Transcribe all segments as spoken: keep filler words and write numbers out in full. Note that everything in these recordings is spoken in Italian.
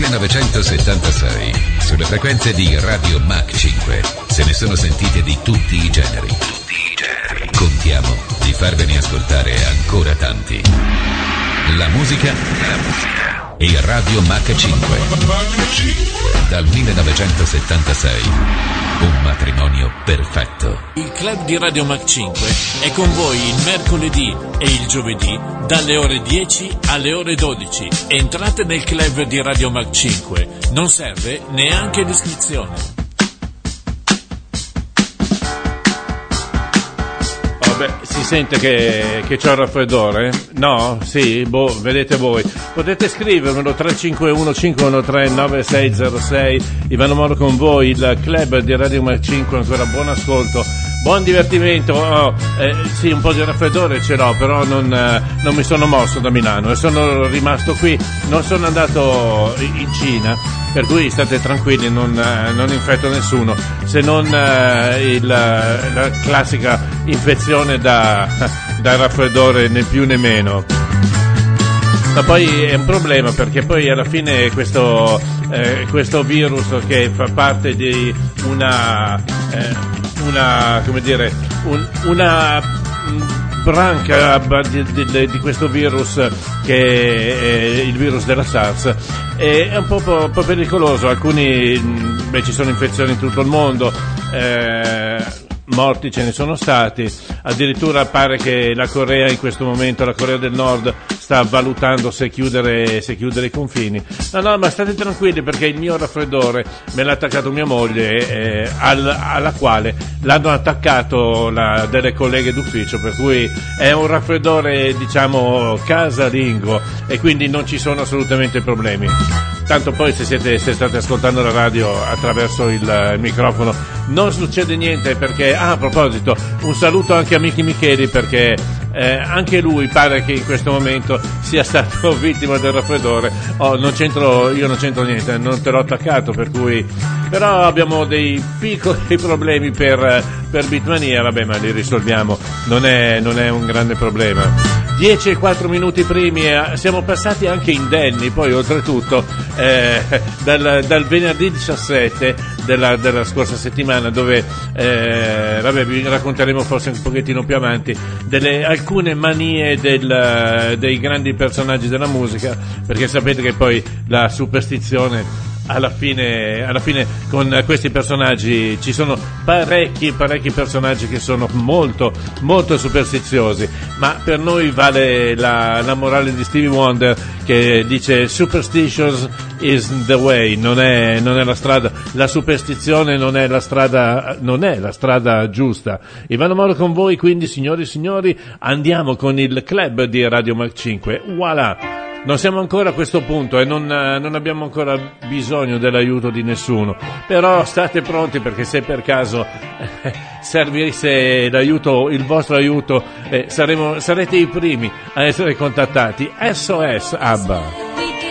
millenovecentosettantasei, sulle frequenze di Radio Mach cinque, se ne sono sentite di tutti i generi. Tutti i generi. Contiamo di farvene ascoltare ancora tanti. La musica, la musica e Radio Mach cinque. Dal millenovecentosettantasei, un matrimonio perfetto. Il club di Radio Mach cinque è con voi il mercoledì e il giovedì dalle ore dieci alle ore dodici. Entrate nel club di Radio Mach cinque, non serve neanche l'iscrizione. Beh, si sente che, che c'è un raffreddore? No? Sì? Boh, vedete voi. Potete scrivermelo tre cinque uno cinque uno tre nove sei zero sei. Ivano Moro con voi, il club di Radio Mach cinque. Ancora buon ascolto, buon divertimento. Oh, eh, sì, un po' di raffreddore ce l'ho, però non, eh, non mi sono mosso da Milano e sono rimasto qui. Non sono andato in Cina, per cui state tranquilli, non, eh, non infetto nessuno, se non eh, il, la classica infezione da, da raffreddore, né più né meno. Ma poi è un problema, perché poi alla fine questo, eh, questo virus che fa parte di una, eh, una come dire, un, una branca di, di, di questo virus che è il virus della SARS, è un po', po', po' pericoloso. Alcuni, beh, ci sono infezioni in tutto il mondo, eh, morti ce ne sono stati, addirittura pare che la Corea in questo momento, la Corea del Nord, sta valutando se chiudere, se chiudere i confini. No, no, ma state tranquilli, perché il mio raffreddore me l'ha attaccato mia moglie, eh, al, alla quale l'hanno attaccato la, delle colleghe d'ufficio, per cui è un raffreddore, diciamo, casalingo, e quindi non ci sono assolutamente problemi. Tanto poi se siete, se state ascoltando la radio attraverso il, il microfono non succede niente, perché, ah, a proposito, un saluto anche a Michi Micheli, perché eh, anche lui pare che in questo momento sia stato vittima del raffreddore. Oh, non c'entro, io non c'entro niente, non te l'ho attaccato, per cui, però abbiamo dei piccoli problemi per, per Beatmania, vabbè, ma li risolviamo, non è, non è un grande problema. dieci e quattro minuti primi, eh, siamo passati anche indenni, poi oltretutto eh, dal, dal venerdì diciassette della, della scorsa settimana, dove eh, vabbè, vi racconteremo forse un pochettino più avanti delle alcune manie del, dei grandi personaggi della musica, perché sapete che poi la superstizione alla fine, alla fine con questi personaggi ci sono parecchi parecchi personaggi che sono molto molto superstiziosi, ma per noi vale la, la morale di Stevie Wonder, che dice superstitious is the way, non è, non è la strada, la superstizione non è la strada, non è la strada giusta. Ivano Moro con voi, quindi, signori e signori, andiamo con il club di Radio Mach cinque. Voilà! Non siamo ancora a questo punto e non, non abbiamo ancora bisogno dell'aiuto di nessuno, però state pronti, perché se per caso eh, servisse l'aiuto, il vostro aiuto, eh, saremo, sarete i primi a essere contattati. S O S ABBA.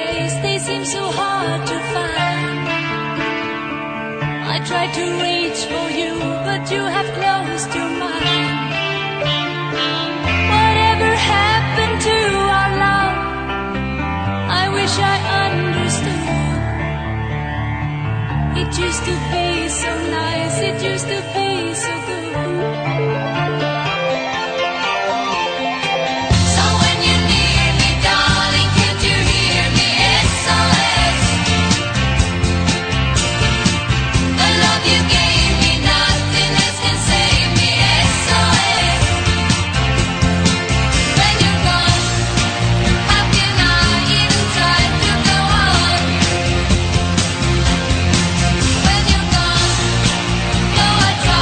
I understood. It used to be so nice, it used to be so good. Try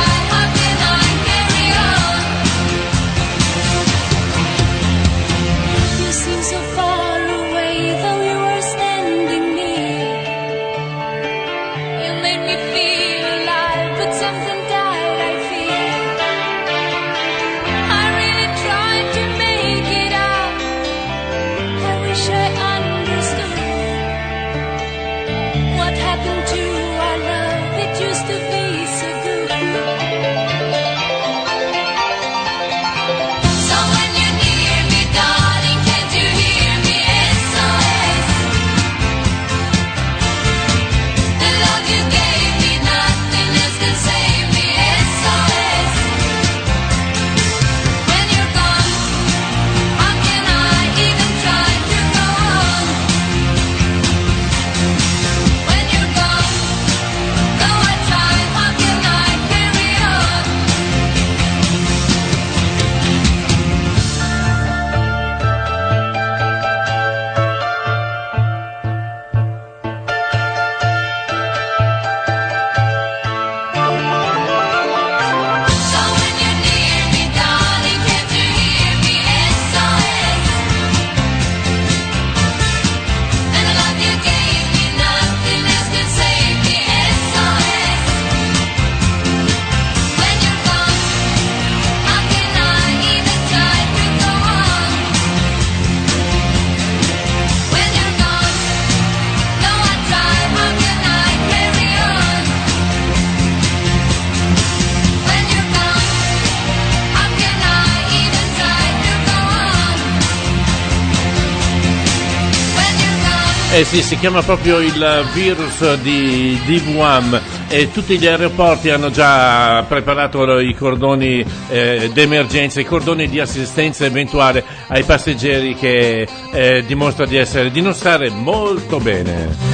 Eh sì, si chiama proprio il virus di di Wuhan e tutti gli aeroporti hanno già preparato i cordoni eh, d'emergenza, i cordoni di assistenza eventuale ai passeggeri che eh, dimostra di essere di non stare molto bene.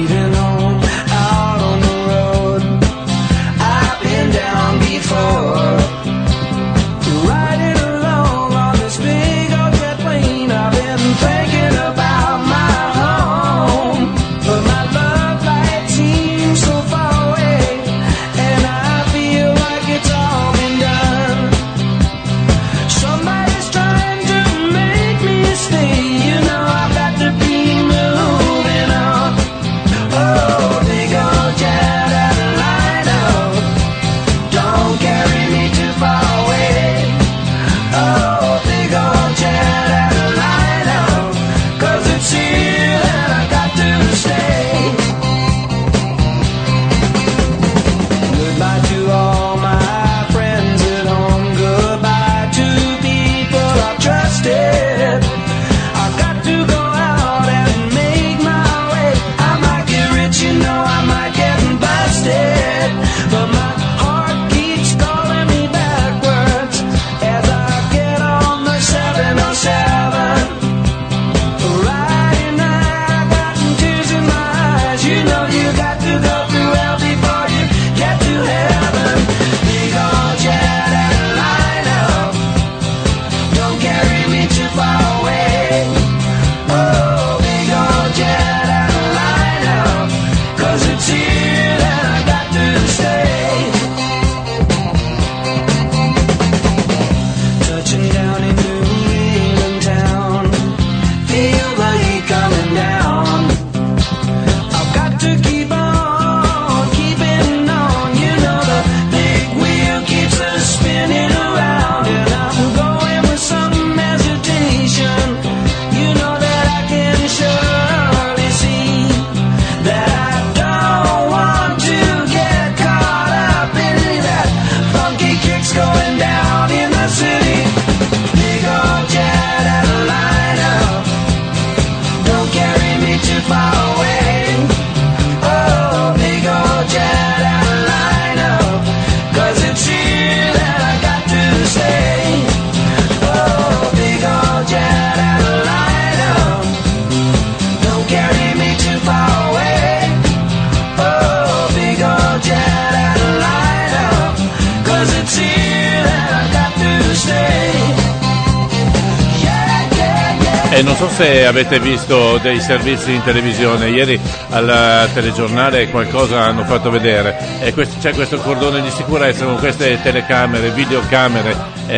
E non so se avete visto dei servizi in televisione, ieri al telegiornale qualcosa hanno fatto vedere e questo, c'è questo cordone di sicurezza con queste telecamere, videocamere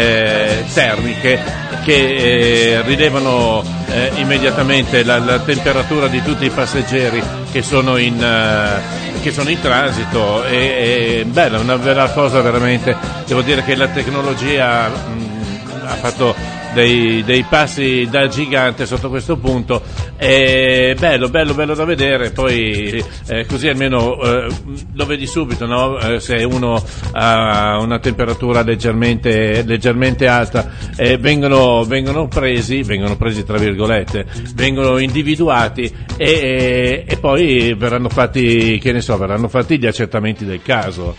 eh, termiche che eh, rilevano eh, immediatamente la, la temperatura di tutti i passeggeri che sono in, uh, che sono in transito e, e bella, una bella cosa veramente. Devo dire che la tecnologia mh, ha fatto Dei, dei passi da gigante sotto questo punto, è bello, bello, bello da vedere. Poi eh, così almeno eh, lo vedi subito, no? Eh, se uno ha una temperatura leggermente, leggermente alta, eh, vengono, vengono presi, vengono presi tra virgolette, vengono individuati e, e, e poi verranno fatti, che ne so, verranno fatti gli accertamenti del caso.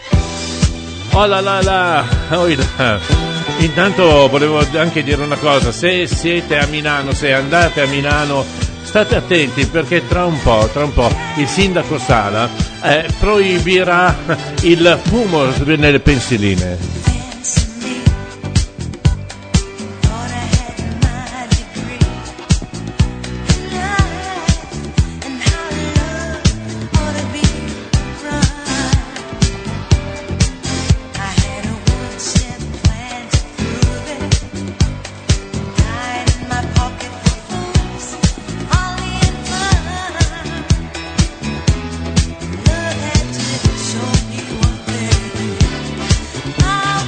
Oh là là là, oh là. Intanto volevo anche dire una cosa: se siete a Milano, se andate a Milano, state attenti perché tra un po', tra un po' il sindaco Sala eh, proibirà il fumo nelle pensiline. I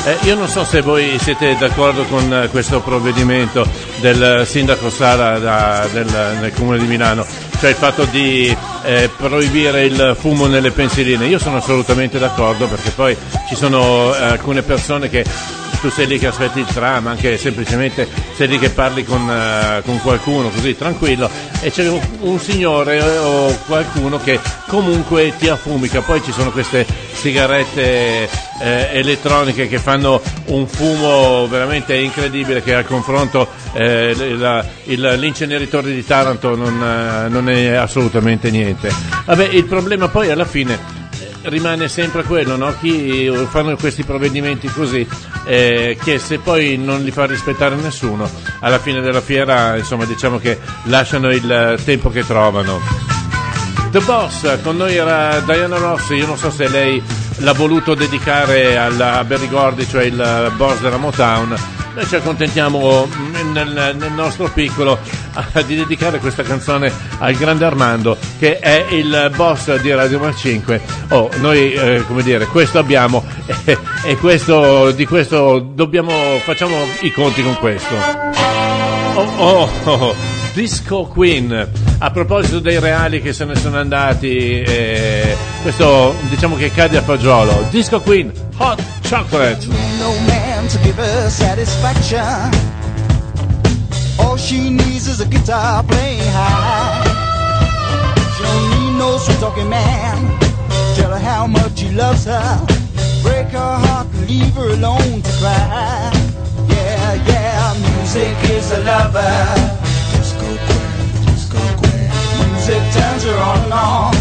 Eh, io non so se voi siete d'accordo con eh, questo provvedimento del sindaco Sala da, del, nel comune di Milano, cioè il fatto di eh, proibire il fumo nelle pensiline. Io sono assolutamente d'accordo, perché poi ci sono eh, alcune persone che tu sei lì che aspetti il tram, anche semplicemente sei lì che parli con, uh, con qualcuno così tranquillo, e c'è un, un signore o qualcuno che comunque ti affumica. Poi ci sono queste sigarette eh, elettroniche che fanno un fumo veramente incredibile, che al confronto eh, la, il, l'inceneritore di Taranto non, uh, non è assolutamente niente. Vabbè, il problema poi alla fine rimane sempre quello, no? Chi fanno questi provvedimenti così, eh, che se poi non li fa rispettare nessuno, alla fine della fiera, insomma, diciamo che lasciano il tempo che trovano. The Boss, con noi era Diana Ross. Io non so se lei l'ha voluto dedicare alla, a Berry Gordy, cioè il boss della Motown. Noi ci accontentiamo nel, nel nostro piccolo di dedicare questa canzone al grande Armando, che è il boss di Radio Mac cinque. Oh, noi eh, come dire, questo abbiamo e, e questo, di questo dobbiamo, facciamo i conti con questo. Oh, oh, oh, Disco Queen. A proposito dei reali che se ne sono andati, eh, questo diciamo che cade a fagiolo. Disco Queen, Hot Chocolate. No man to give her satisfaction. All she needs is a guitar playing high. She don't need no sweet talking man. Tell her how much he loves her. Break her heart and leave her alone to cry. Yeah, yeah, music is a lover. Disco queen, disco queen. Music turns her on and on.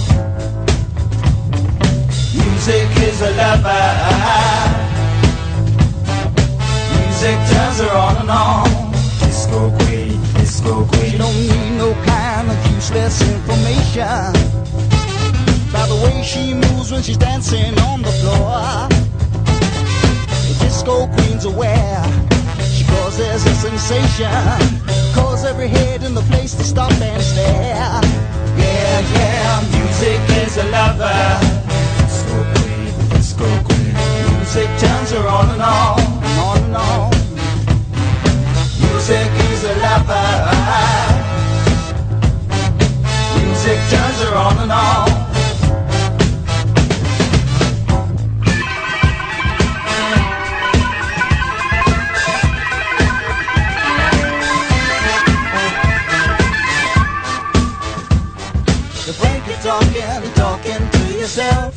Music is a lover. Music turns her on and on. Disco queen, disco queen. She don't need no kind of useless information. By the way she moves when she's dancing on the floor. The disco queen's aware. She causes a sensation. Cause every head in the place to stop and stare. Yeah, yeah, music is a lover. Disco queen, disco queen. Music turns her on and on, and on and on. Music is a lover. Music turns her on and on. The Frank you're talking, talking to yourself.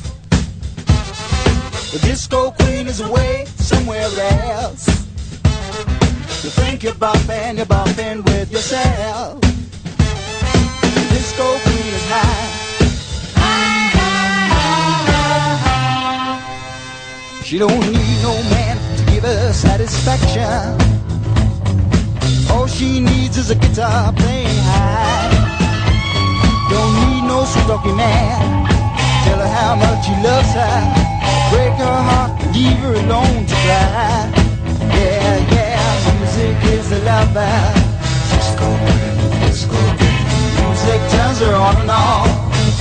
The disco queen is away somewhere else. You think you're bopping, you're bopping with yourself. The disco queen is high. She don't need no man to give her satisfaction. All she needs is a guitar playing high. Don't need no sweet talking man. Tell her how much he loves her. Break her heart, leave her alone to cry. Yeah, yeah, music is a lover. Disco queen, disco queen. Music turns her on and on.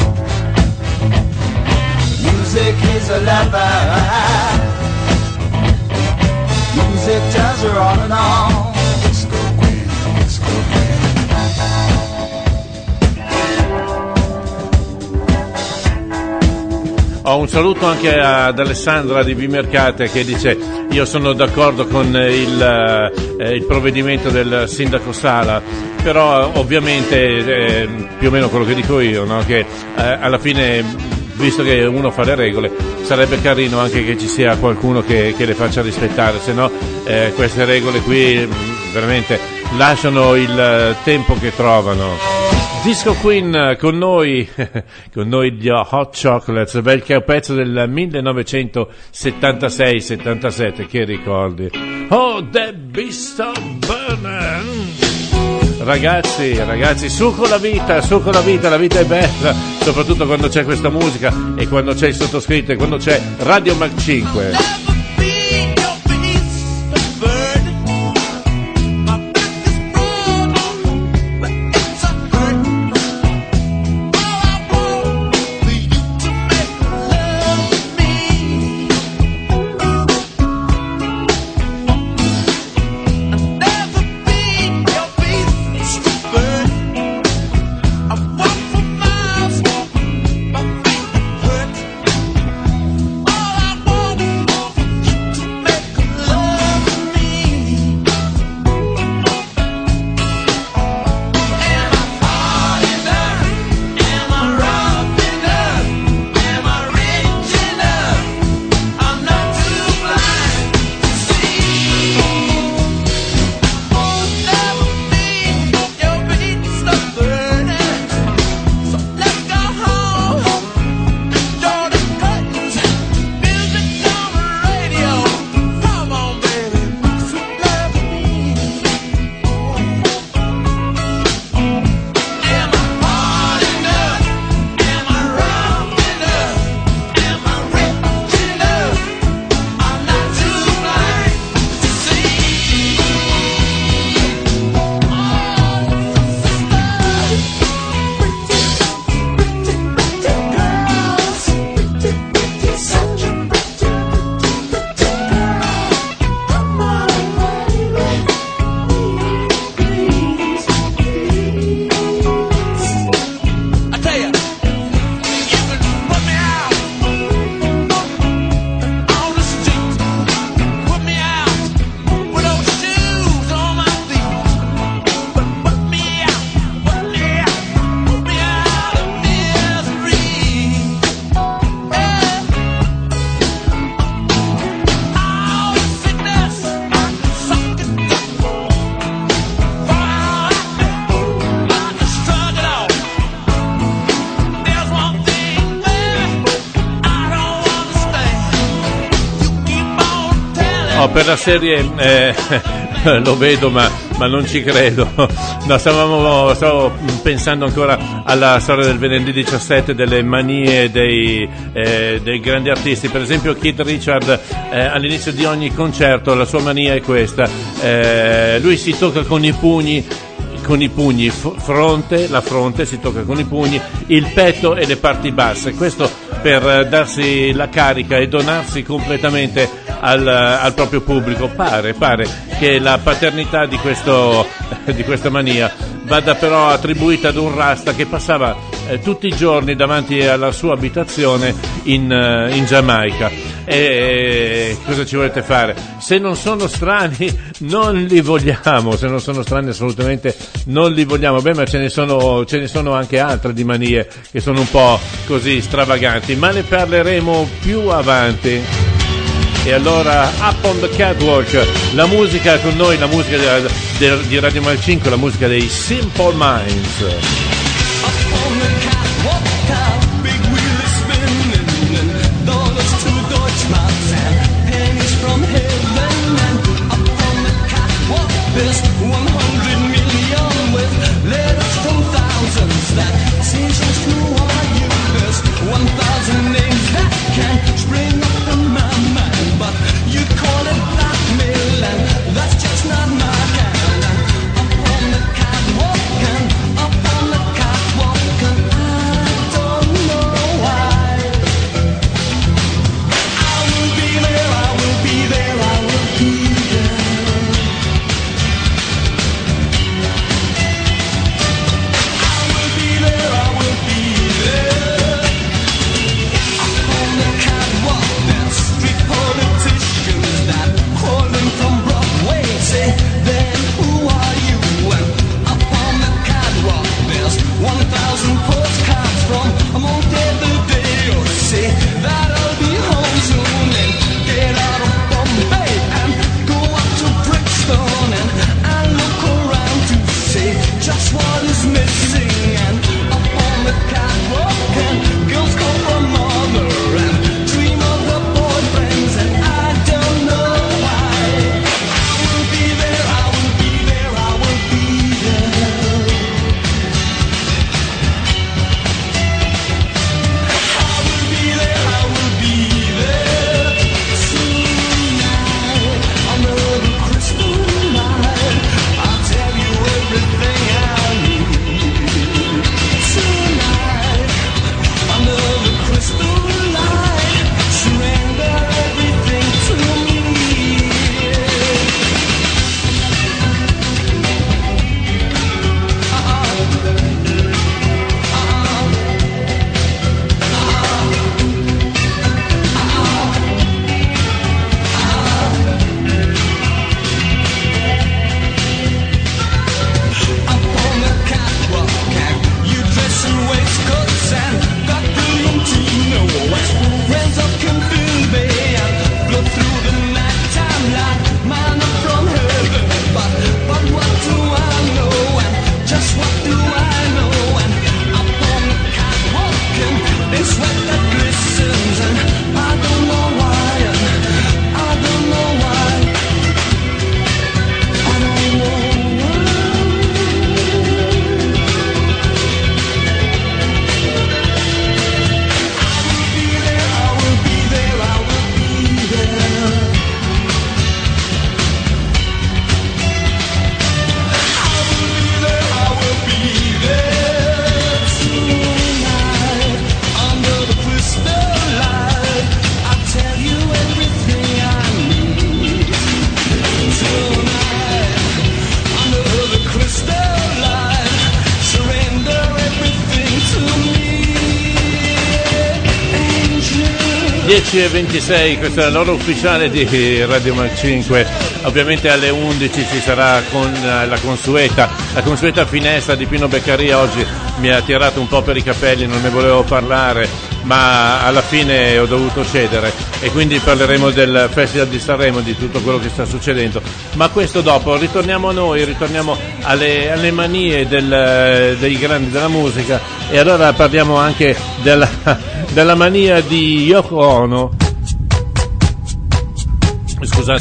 Music is a lover. Music turns her on and on. Disco queen, disco queen. Ho un saluto anche ad Alessandra di Vimercate che dice: io sono d'accordo con il, eh, il provvedimento del sindaco Sala, però ovviamente eh, più o meno quello che dico io, no? Che eh, alla fine, visto che uno fa le regole, sarebbe carino anche che ci sia qualcuno che, che le faccia rispettare, se no eh, queste regole qui veramente lasciano il tempo che trovano. Disco Queen con noi, con noi gli Hot Chocolates, bel pezzo del millenovecentosettantasei settantasette, che ricordi? Oh, the Beast of Burning! Ragazzi, ragazzi, su con la vita, su con la vita, la vita è bella, soprattutto quando c'è questa musica e quando c'è il sottoscritto e quando c'è Radio Mac cinque. No, per la serie eh, lo vedo ma, ma non ci credo. No, stavamo, stavo pensando ancora alla storia del venerdì diciassette, delle manie dei, eh, dei grandi artisti. Per esempio Keith Richard eh, all'inizio di ogni concerto la sua mania è questa, eh, lui si tocca con i pugni con i pugni fronte, la fronte si tocca con i pugni, il petto e le parti basse, questo per darsi la carica e donarsi completamente al, al proprio pubblico. Pare, pare che la paternità di, questo, di questa mania vada però attribuita ad un rasta che passava eh, tutti i giorni davanti alla sua abitazione in, uh, in Giamaica. E eh, cosa ci volete fare? Se non sono strani non li vogliamo, se non sono strani assolutamente non li vogliamo. Beh, ma ce ne sono, ce ne sono anche altre di manie che sono un po' così stravaganti, ma ne parleremo più avanti. E allora Up on the Catwalk, la musica con noi, la musica di, di, di Radio Mal cinque, la musica dei Simple Minds. dieci e ventisei, questa è l'ora ufficiale di Radio Mal cinque. Ovviamente alle undici ci sarà con la consueta, la consueta finestra di Pino Beccaria. Oggi mi ha tirato un po' per i capelli, non ne volevo parlare, ma alla fine ho dovuto cedere e quindi parleremo del Festival di Sanremo, di tutto quello che sta succedendo. Ma questo dopo, ritorniamo a noi, ritorniamo alle, alle manie del, dei grandi della musica, e allora parliamo anche della, della mania di Yoko Ono. Scusate, ma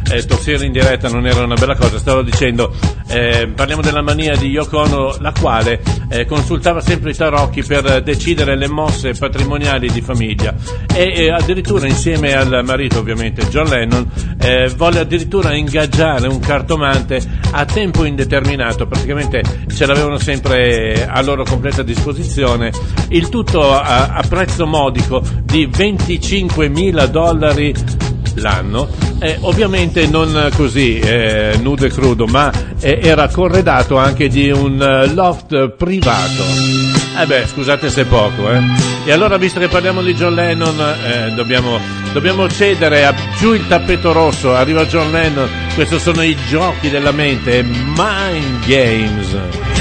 eh, tossire in diretta non era una bella cosa. Stavo dicendo, eh, parliamo della mania di Yoko Ono, la quale eh, consultava sempre i tarocchi per decidere le mosse patrimoniali di famiglia e, e addirittura insieme al marito, ovviamente John Lennon, eh, volle addirittura ingaggiare un cartomante a tempo indeterminato, praticamente ce l'avevano sempre a loro completa disposizione, il tutto a, a prezzo modico di venticinquemila dollari l'anno, eh, ovviamente non così eh, nudo e crudo, ma eh, era corredato anche di un uh, loft privato. Eh beh, scusate se è poco, eh. E allora, visto che parliamo di John Lennon, eh, dobbiamo, dobbiamo cedere a, giù il tappeto rosso, arriva John Lennon, questi sono i giochi della mente, Mind Games.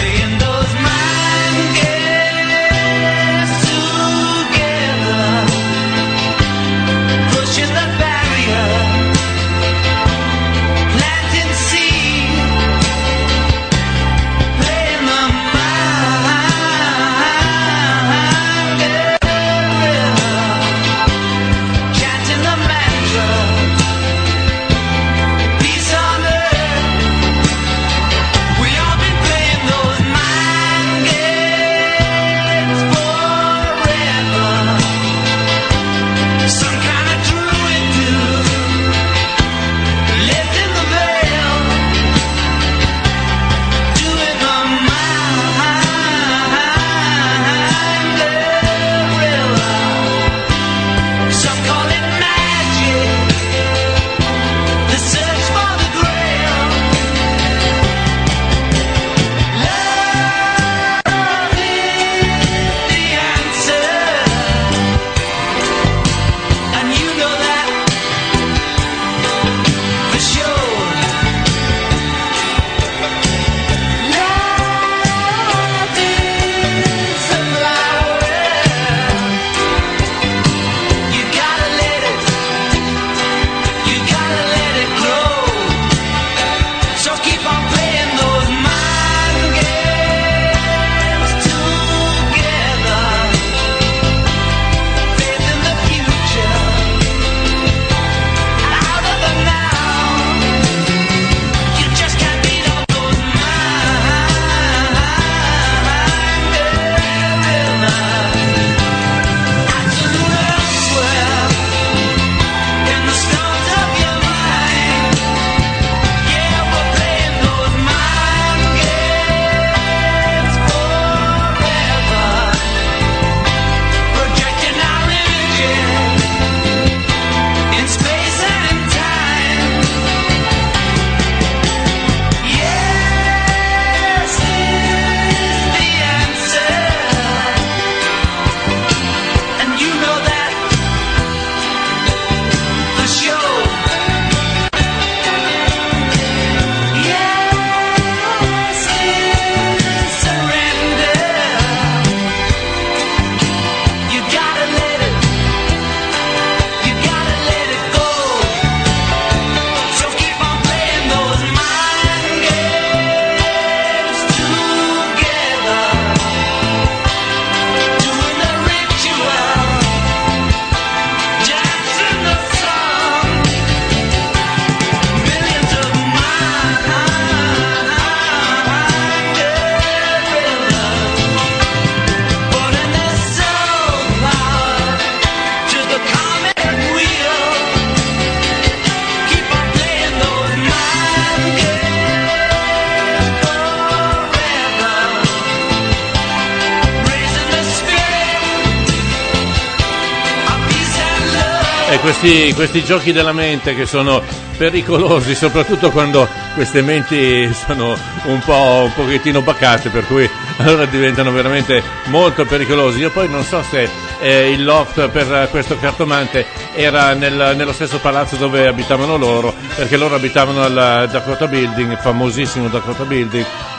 Questi, questi giochi della mente che sono pericolosi, soprattutto quando queste menti sono un po' un pochettino bacate, per cui allora diventano veramente molto pericolosi. Io poi non so se eh, il loft per questo cartomante era nel, nello stesso palazzo dove abitavano loro, perché loro abitavano al Dakota Building, il famosissimo Dakota Building,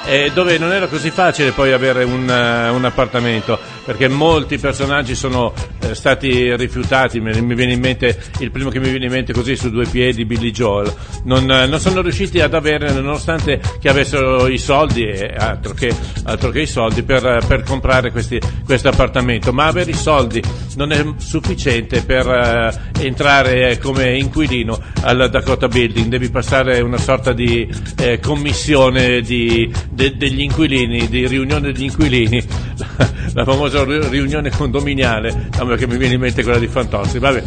eh, dove non era così facile poi avere un, uh, un appartamento, perché molti personaggi sono eh, stati rifiutati. Mi, mi viene in mente, il primo che mi viene in mente così su due piedi, Billy Joel, non, uh, non sono riusciti ad avere, nonostante che avessero i soldi e altro che, altro che i soldi per, per comprare questi, questo appartamento, ma avere i soldi non è sufficiente per uh, entrare come inquilino al Dakota Building. Devi passare una sorta di eh, commissione di, de, degli inquilini, di riunione degli inquilini, la famosa riunione condominiale, che mi viene in mente quella di Fantozzi, vabbè.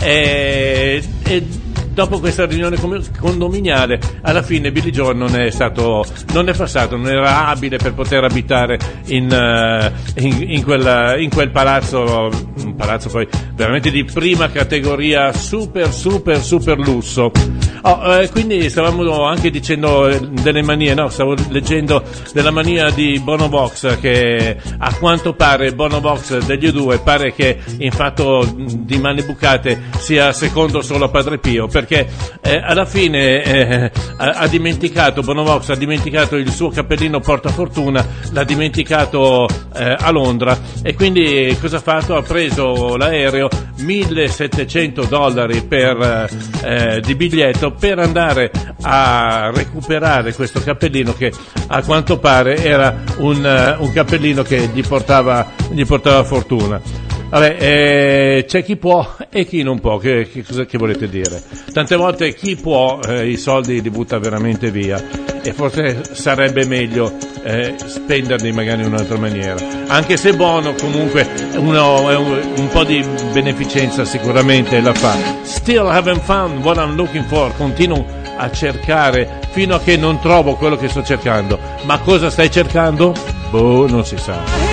E, e dopo questa riunione condominiale, alla fine Billy Joel non è stato, non è passato, non era abile per poter abitare in, uh, in, in, quel, in quel palazzo, un palazzo poi veramente di prima categoria, super super super lusso. Oh, eh, quindi stavamo anche dicendo delle manie, no? Stavo leggendo della mania di Bono Vox, che a quanto pare Bono Vox degli U due pare che in fatto di mani bucate sia secondo solo a Padre Pio, perché eh, alla fine eh, ha, ha dimenticato, Bono Vox ha dimenticato il suo cappellino portafortuna, l'ha dimenticato eh, a Londra, e quindi cosa ha fatto? Ha preso l'aereo, millesettecento dollari per, eh, di biglietto, per andare a recuperare questo cappellino, che a quanto pare era un, uh, un cappellino che gli portava, gli portava fortuna. Vabbè, eh, c'è chi può e chi non può, che, che, cosa, che volete dire? Tante volte chi può eh, i soldi li butta veramente via, e forse sarebbe meglio eh, spenderli magari in un'altra maniera, anche se Bono comunque uno, un, un po' di beneficenza sicuramente la fa. Still haven't found what I'm looking for, continuo a cercare fino a che non trovo quello che sto cercando. Ma cosa stai cercando? Boh, non si sa.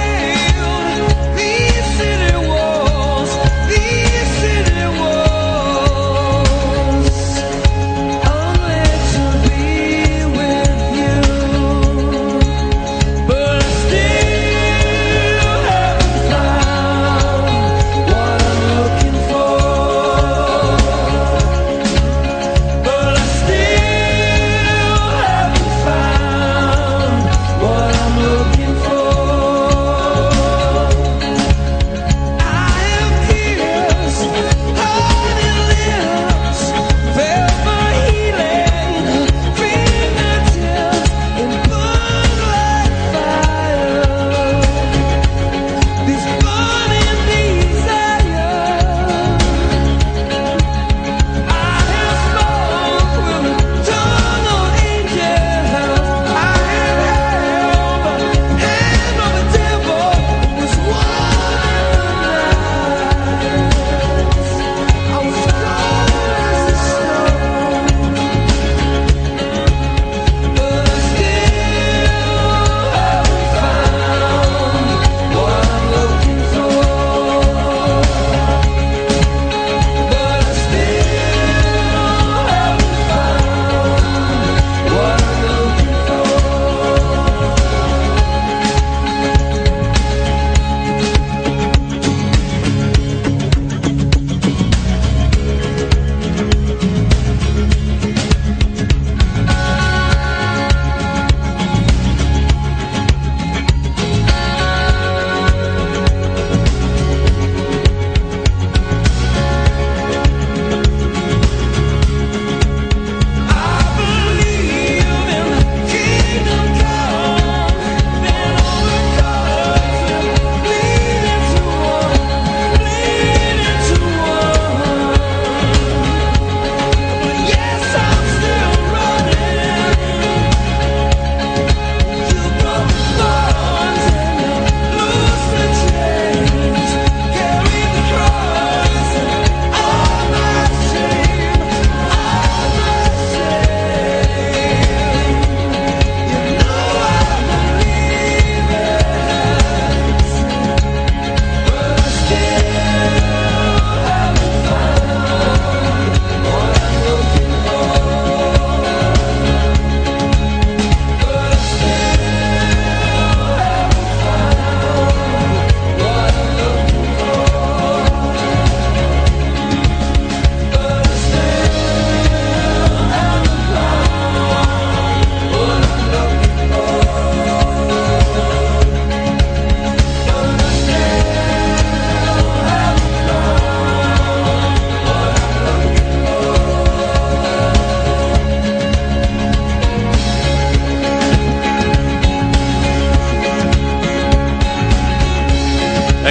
These city walls, these city walls.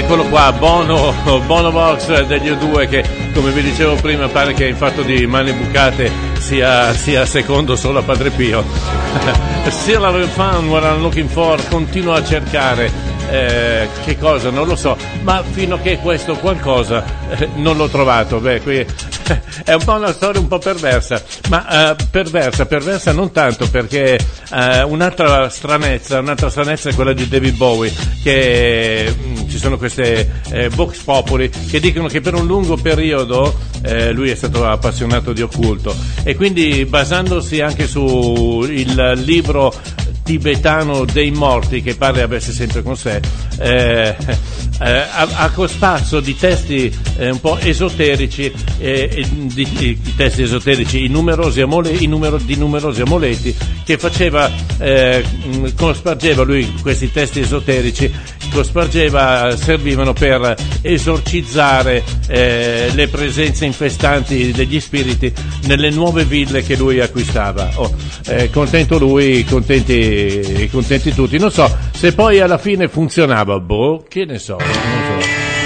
Eccolo qua, Bono, Bono Vox degli U due, che come vi dicevo prima pare che in fatto di mani bucate sia, sia secondo solo a Padre Pio. Still having fun what I'm looking for, continuo a cercare eh, che cosa, non lo so, ma fino a che questo qualcosa eh, non l'ho trovato. Beh, qui è un po' una storia un po' perversa, ma uh, perversa, perversa non tanto perché uh, un'altra stranezza, un'altra stranezza è quella di David Bowie, che mh, ci sono queste eh, Vox Populi che dicono che per un lungo periodo eh, lui è stato appassionato di occulto, e quindi basandosi anche su il libro tibetano dei morti che pare avesse sempre con sé, eh, eh, a, a cospazzo di testi eh, un po' esoterici, eh, di, di, di testi esoterici, i numerosi amole, i numero, di numerosi amuleti che faceva, eh, cospargeva lui questi testi esoterici, cospargeva, servivano per esorcizzare eh, le presenze infestanti degli spiriti nelle nuove ville che lui acquistava. Oh, eh, contento lui, contenti contenti tutti. Non so se poi alla fine funzionava, boh, che ne so, non so.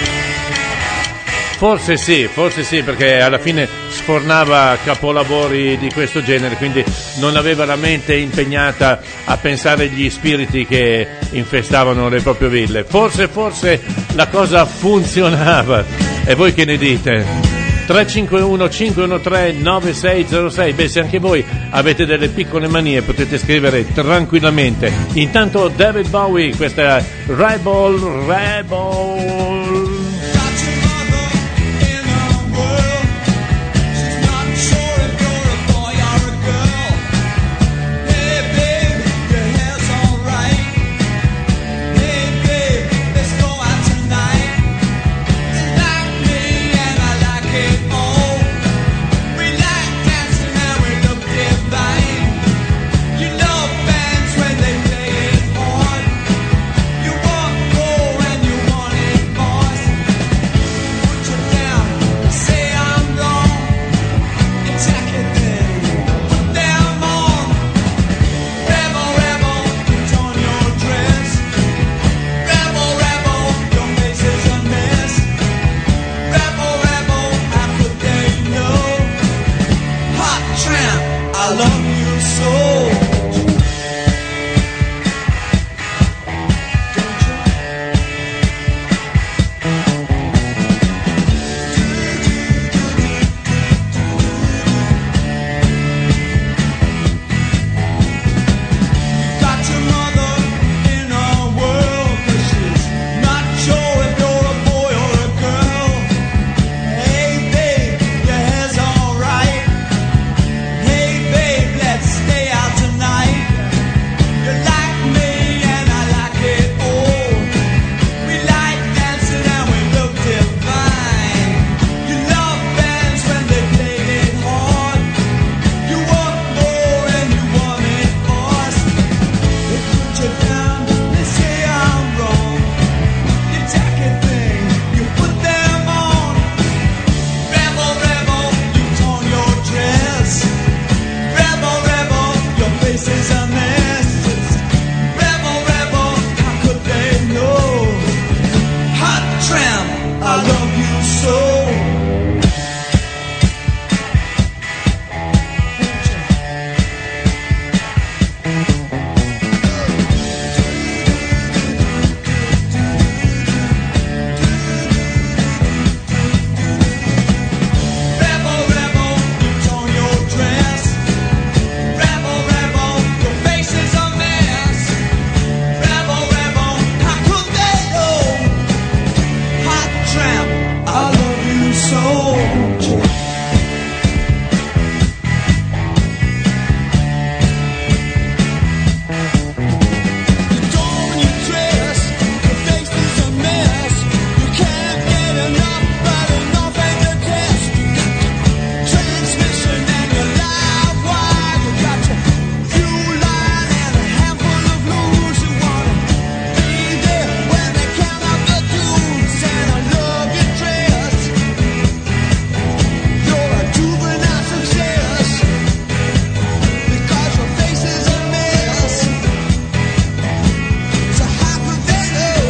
Forse sì, forse sì, perché alla fine sfornava capolavori di questo genere, quindi non aveva la mente impegnata a pensare agli spiriti che infestavano le proprie ville. Forse, forse la cosa funzionava. E voi che ne dite? tre cinque uno cinque uno tre nove sei zero sei. Beh, se anche voi avete delle piccole manie potete scrivere tranquillamente. Intanto David Bowie, questa è Rebel Rebel. You want more and you want it, boys.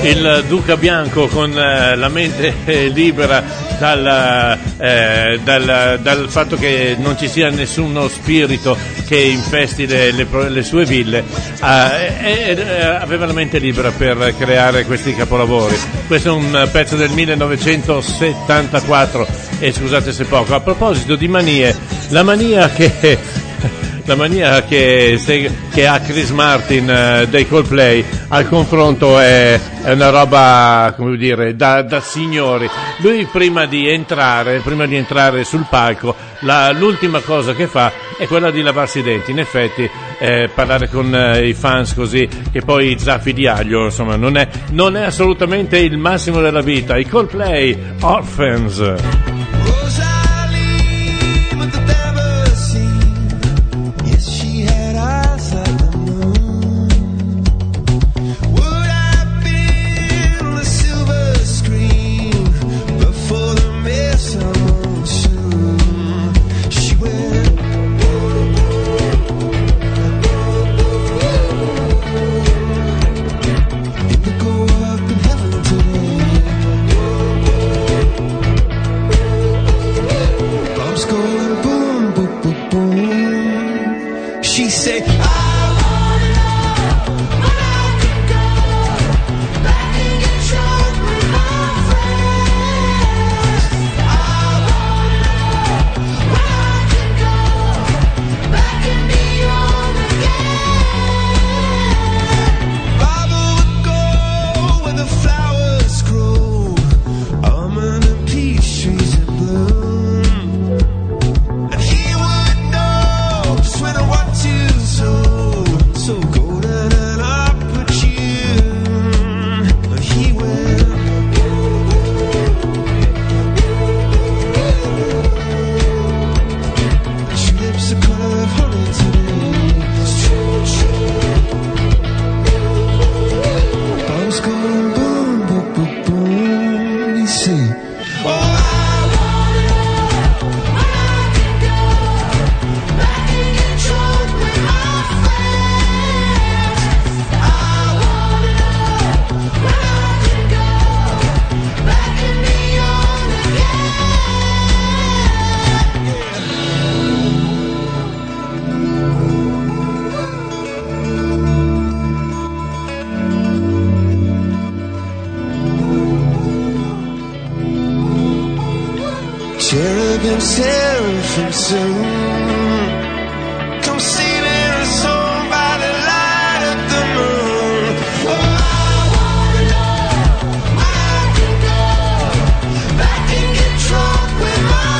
il Duca Bianco con eh, la mente eh, libera dal, eh, dal, dal fatto che non ci sia nessuno spirito che infesti le, le, le sue ville, eh, e, e aveva la mente libera per creare questi capolavori. Questo è un pezzo del millenovecentosettantaquattro e scusate se poco. A proposito di manie, la mania che la mania che, che ha Chris Martin uh, dei Coldplay al confronto è, è una roba, come dire, da, da signori. Lui prima di entrare prima di entrare sul palco, la, l'ultima cosa che fa è quella di lavarsi i denti. In effetti eh, parlare con eh, i fans così, che poi zaffi di aglio, insomma, non è, non è assolutamente il massimo della vita. I Coldplay, Orphans. Cherubim, seraphim soon come singing a song by the light of the moon. Oh, I wanna know where I can go back and get drunk with my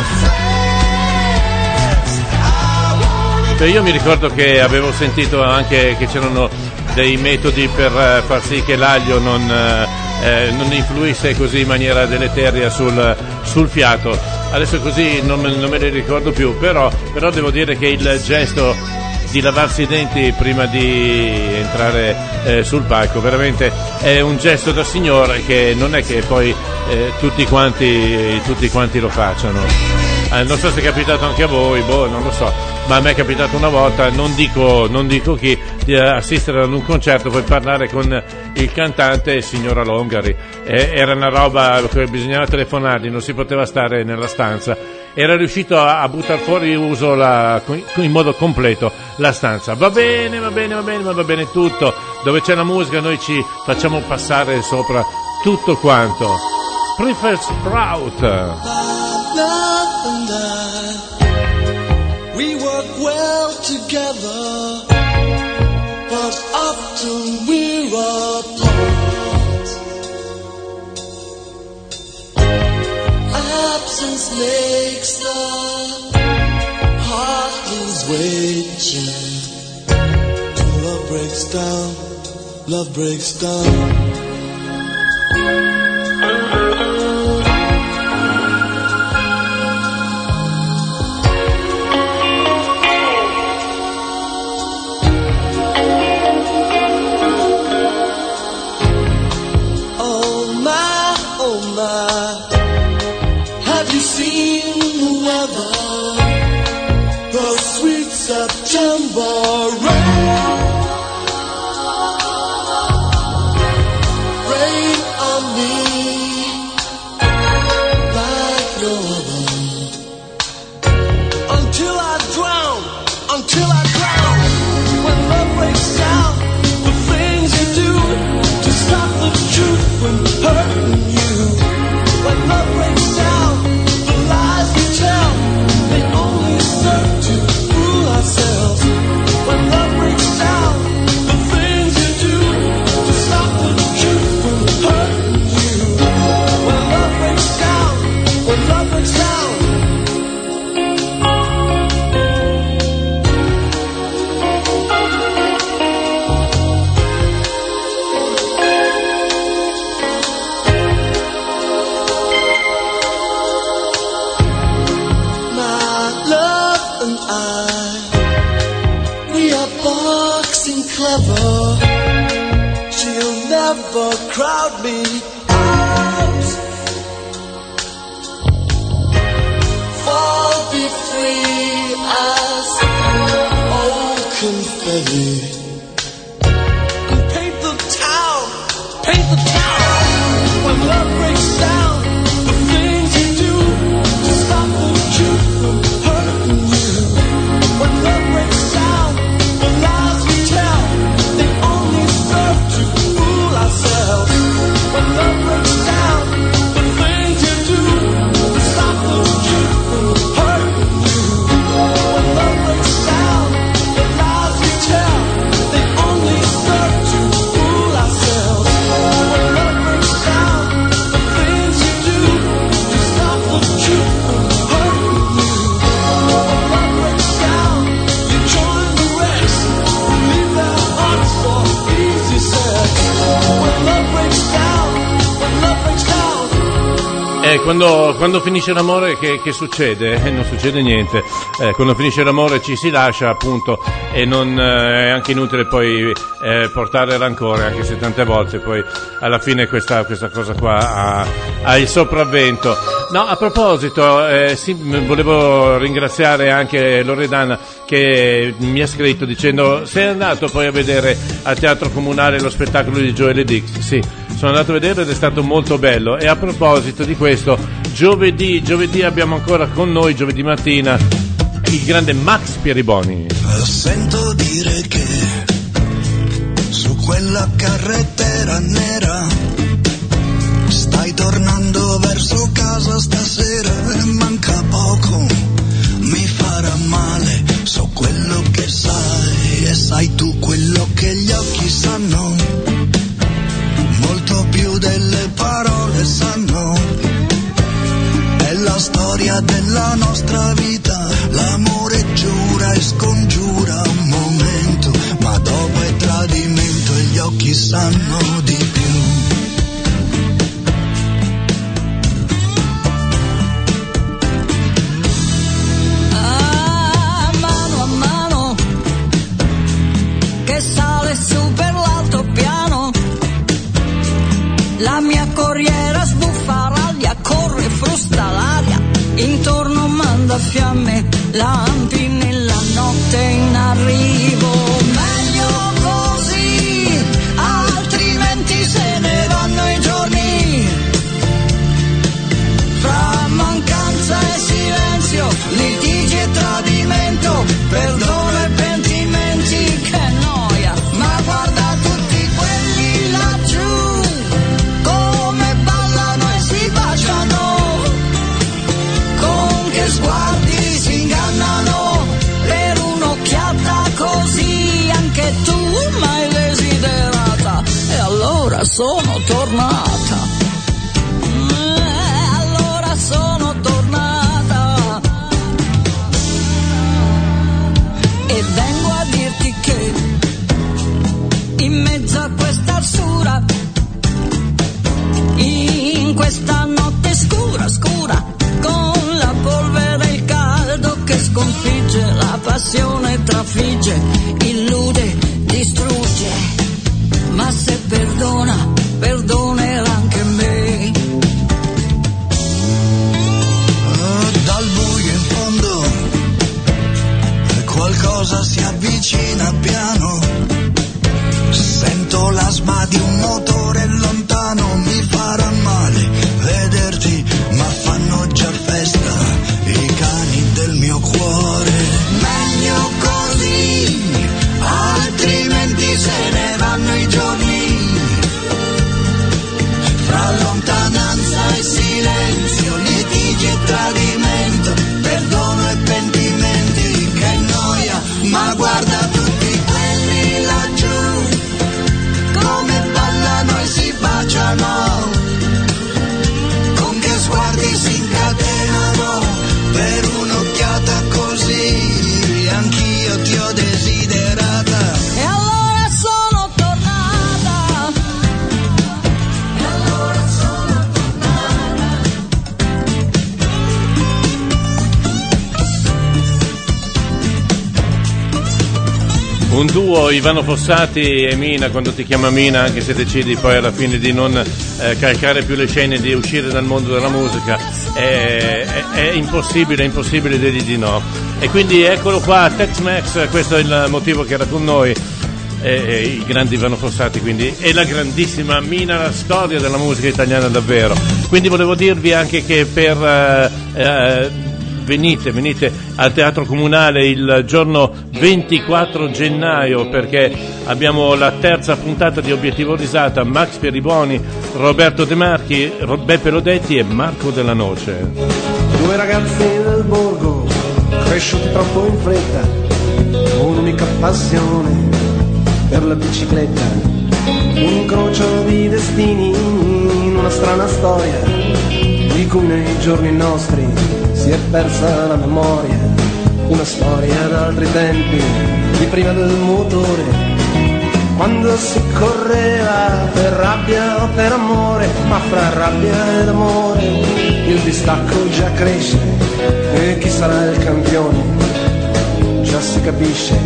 friends. I wanna Beh, io mi ricordo che avevo sentito anche che c'erano dei metodi per far sì che l'aglio non, eh, non influisse così in maniera deleteria sul, sul fiato. Adesso così non me, non me ne ricordo più, però, però devo dire che il gesto di lavarsi i denti prima di entrare eh, sul palco veramente è un gesto da signore che non è che poi eh, tutti quanti tutti quanti lo facciano. Eh, non so se è capitato anche a voi, boh, non lo so, ma a me è capitato una volta, non dico, non dico chi, di assistere ad un concerto, poi parlare con il cantante, il signor Alongari. Eh, era una roba che bisognava telefonargli, non si poteva stare nella stanza. Era riuscito a, a buttare fuori uso la, in modo completo la stanza. Va bene, va bene, va bene, ma va bene tutto. Dove c'è la musica noi ci facciamo passare sopra tutto quanto. Prefer Sprout. We work well together, but often we're apart. Absence makes the heart lose weight, yeah. Love breaks down, love breaks down. September rain. start to fool ourselves. When love breaks down, the things you do to stop the truth from hurting you. When love breaks down, when love breaks down. Clever, she'll never crowd me out. Fall be free as old confetti, and paint the town, paint the town. When love breaks down, the things you do to stop the truth from hurting you. When love breaks down, the lies we tell, they only serve to fool ourselves. When love breaks down, the things you do to stop the truth from hurting you. When love breaks down, the lies we tell, they only serve to fool ourselves. When love breaks down, the things you do to stop the truth from hurting you. When love breaks down, you join the rest, leave their hearts for easy sex. When love breaks down, when love breaks down. Eh, quando, quando finisce l'amore che, che succede? Eh, non succede niente. Eh, quando finisce l'amore ci si lascia, appunto, e non eh, è anche inutile poi eh, portare rancore, anche se tante volte poi alla fine questa, questa cosa qua ha, ha il sopravvento. No, a proposito, eh, sì, volevo ringraziare anche Loredana che mi ha scritto dicendo: sei andato poi a vedere al Teatro Comunale lo spettacolo di Joel Dix? Sì, sono andato a vederlo ed è stato molto bello. E a proposito di questo, giovedì, giovedì abbiamo ancora con noi, giovedì mattina, il grande Max Pieriboni. Sento dire che su quella carrettera nera stai tornando verso casa stasera e manca poco, mi farà male, so quello che sai e sai tu quello che gli occhi sanno, molto più delle parole sanno, è la storia della nostra vita, l'amore giura e scongiura un momento, ma dopo è tradimento e gli occhi sanno di più. Su per l'altopiano la mia corriera sbuffa raglia, corre, frusta l'aria, intorno manda fiamme, lampi nella notte in arrivo. Meglio così, altrimenti se ne vanno i giorni, fra mancanza e silenzio, litigi e tradimento, perdono e pentimenti, che noia. Ma guarda tutti quelli laggiù, come ballano e si baciano, con che sguardi si ingannano, per un'occhiata così anche tu m'hai desiderata, e allora sono tornata, e allora sono tornata, e vengo a dirti che in mezzo a questa arsura, in questa notte scura, scura, con la polvere e il caldo che sconfigge, la passione trafigge, illude, distrugge, ma se perdona, perdonerà anche me. Dal buio in fondo qualcosa si avvicina piano, sento l'asma di un motore lontano, mi farà male vederti, ma fanno già festa i cani del mio cuore. Meglio così, altrimenti se ne vanno i giorni, fra lontananza e silenzio, litigi e tradimento, perdono e pentimenti, Un duo, Ivano Fossati e Mina, quando ti chiama Mina, anche se decidi poi alla fine di non eh, calcare più le scene, di uscire dal mondo della musica, è, è, è impossibile, è impossibile dirgli di no. E quindi eccolo qua, Tex-Mex, questo è il motivo che era con noi, e, e i grandi Ivano Fossati, quindi, e la grandissima Mina, la storia della musica italiana davvero. Quindi volevo dirvi anche che per... Eh, eh, Venite, venite al Teatro Comunale il giorno ventiquattro gennaio, perché abbiamo la terza puntata di Obiettivo Risata, Max Pieriboni, Roberto De Marchi, Beppe Lodetti e Marco Della Noce. Due ragazzi del borgo, cresciuti troppo in fretta, un'unica passione per la bicicletta, un incrocio di destini in una strana storia, di cui nei giorni nostri si è persa la memoria, una storia d'altri tempi, di prima del motore, quando si correva per rabbia o per amore, ma fra rabbia ed amore il distacco già cresce, e chi sarà il campione già si capisce.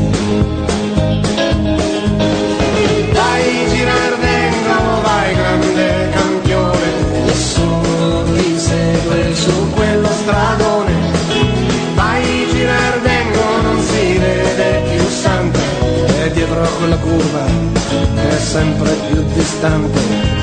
Vai Girardengo, vai grande campione, nessuno ti segue su quello stradone, vai Girardengo, non si vede più Santa, e dietro a quella curva è sempre più distante.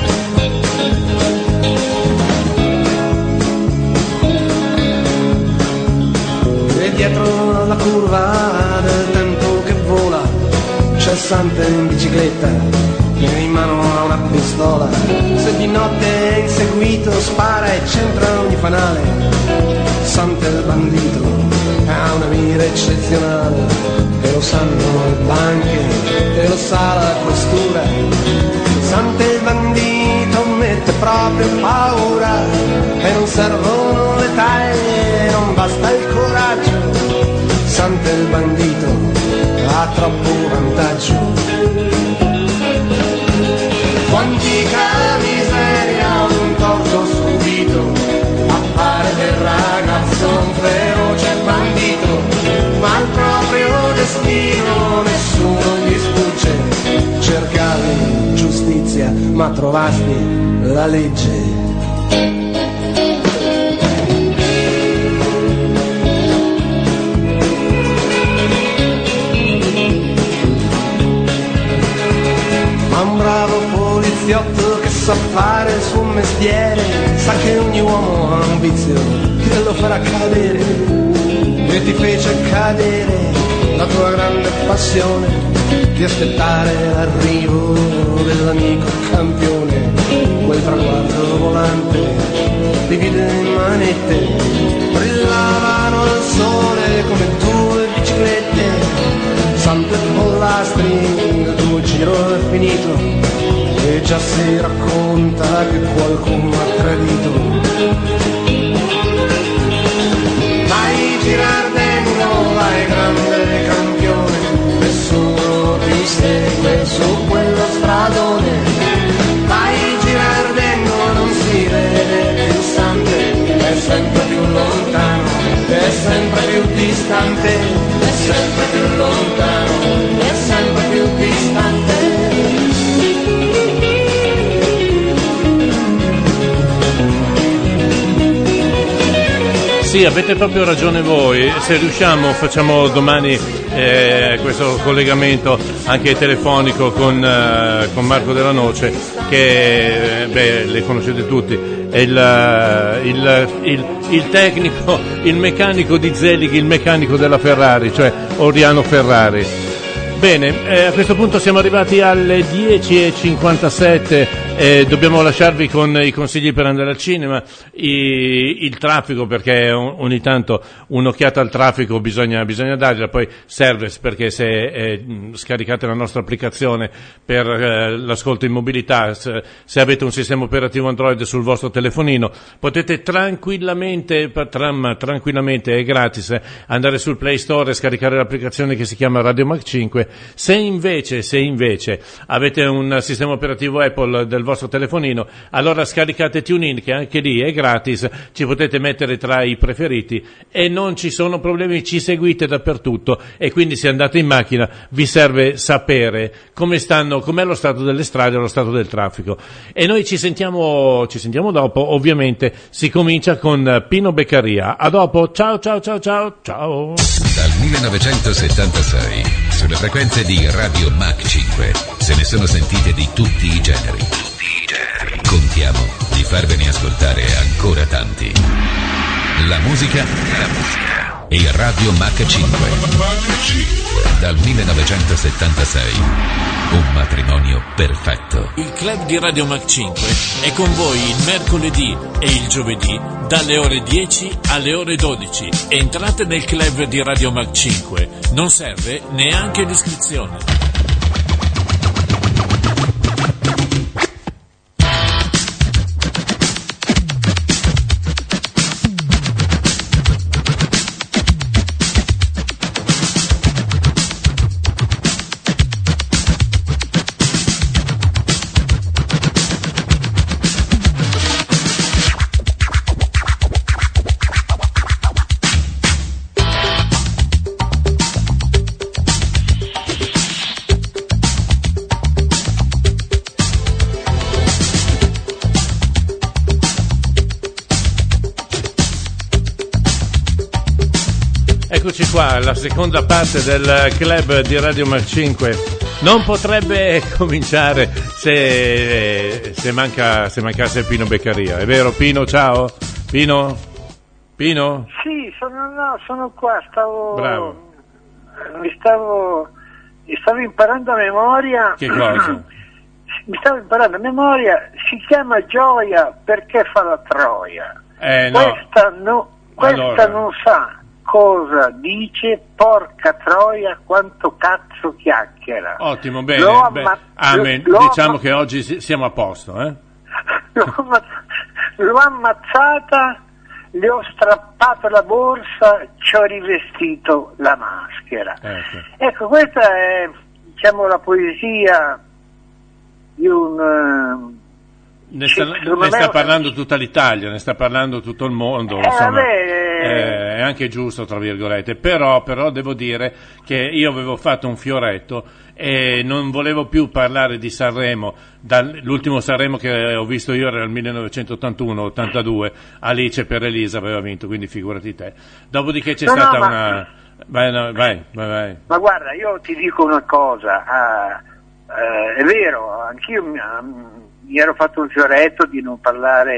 E dietro alla curva del tempo che vola c'è Santa in bicicletta che in mano ha una pistola, se di notte è inseguito spara e centra ogni fanale. Santa il bandito ha una mira eccezionale, e lo sanno le banche, e lo sa la questura. Santa il bandito mette proprio paura, e non servono le taglie, non basta il coraggio. Santa il bandito ha troppo vantaggio. Quantica miseria, un torto subito, appare del ragazzo un feroce bandito, ma il proprio destino nessuno gli sfugge. Cercavi giustizia, ma trovasti la legge. Ma un bravo poliziotto che sa fare il suo mestiere sa che ogni uomo ha un vizio che lo farà cadere, e ti fece cadere la tua grande passione di aspettare l'arrivo dell'amico campione. Quel traguardo volante di vite in manette brillavano al sole come due biciclette. Sante pollastri, il tuo giro è finito, e già si racconta che qualcuno ha tradito. Vai Girardengo, vai grande campione, nessuno ti segue su quello stradone. Vai Girardengo, non si vede più Sante, è sempre più lontano, è sempre più distante, è sempre più lontano, è sempre più distante. Sì, avete proprio ragione voi, se riusciamo facciamo domani eh, questo collegamento anche telefonico con, eh, con Marco Della Noce, che eh, beh, le conoscete tutti, è il, il, il, il tecnico, il meccanico di Zelig, il meccanico della Ferrari, cioè Oriano Ferrari. Bene, eh, a questo punto siamo arrivati alle dieci e cinquantasette, eh, dobbiamo lasciarvi con i consigli per andare al cinema, i, il traffico, perché ogni tanto un'occhiata al traffico bisogna, bisogna dargliela, poi serve, perché se eh, scaricate la nostra applicazione per eh, l'ascolto in mobilità, se, se avete un sistema operativo Android sul vostro telefonino, potete tranquillamente, tram, tranquillamente, è gratis, andare sul Play Store e scaricare l'applicazione che si chiama Radio Mac cinque Se invece, se invece avete un sistema operativo Apple del vostro telefonino, allora scaricate TuneIn, che anche lì è gratis, ci potete mettere tra i preferiti e non ci sono problemi, ci seguite dappertutto, e quindi se andate in macchina vi serve sapere come stanno, com'è lo stato delle strade, lo stato del traffico. E noi ci sentiamo, ci sentiamo dopo, ovviamente si comincia con Pino Beccaria. A dopo, ciao ciao ciao ciao ciao. Dal millenovecentosettantasei sulle frequenze di Radio Mach cinque se ne sono sentite di tutti i generi. Tutti i generi. Contiamo di farvene ascoltare ancora tanti. La musica, la musica e Radio Mach cinque. Dal millenovecentosettantasei un matrimonio perfetto. Il club di Radio Mach cinque è con voi il mercoledì e il giovedì dalle ore dieci alle ore dodici. Entrate nel club di Radio Mach cinque, non serve neanche l'iscrizione. Eccoci qua, la seconda parte del club di Radio Mach cinque. Non potrebbe cominciare se, se, manca, se mancasse Pino Beccaria. È vero, Pino? Ciao? Pino? Pino? Sì, sono, no, sono qua, stavo... Bravo. Mi stavo... Mi stavo imparando a memoria... Che cosa? Mi stavo imparando a memoria, si chiama Gioia perché fa la Troia. Eh, no. Questa, no, questa allora. non sa cosa dice, porca troia quanto cazzo chiacchiera. Ottimo, bene, L'ho beh, amma- amen. l'ho Diciamo amma- che oggi si- siamo a posto, eh? l'ho, amma- l'ho ammazzata, le ho strappato la borsa, ci ho rivestito la maschera. Ecco. Ecco, questa è, diciamo, la poesia di un... eh, Ne sta, Sì, ne sta me- parlando tutta l'Italia, ne sta parlando tutto il mondo, Eh, insomma, vabbè, eh, è anche giusto, tra virgolette, però, però devo dire che io avevo fatto un fioretto e non volevo più parlare di Sanremo. L'ultimo Sanremo che ho visto io era nel millenovecentottantuno ottantadue, Alice per Elisa aveva vinto, quindi figurati te. Dopodiché c'è No, no, stata ma- una... Vai, no, vai, vai, vai. Ma guarda, io ti dico una cosa, ah, eh, è vero, anch'io mi, mi ero fatto un fioretto di non parlare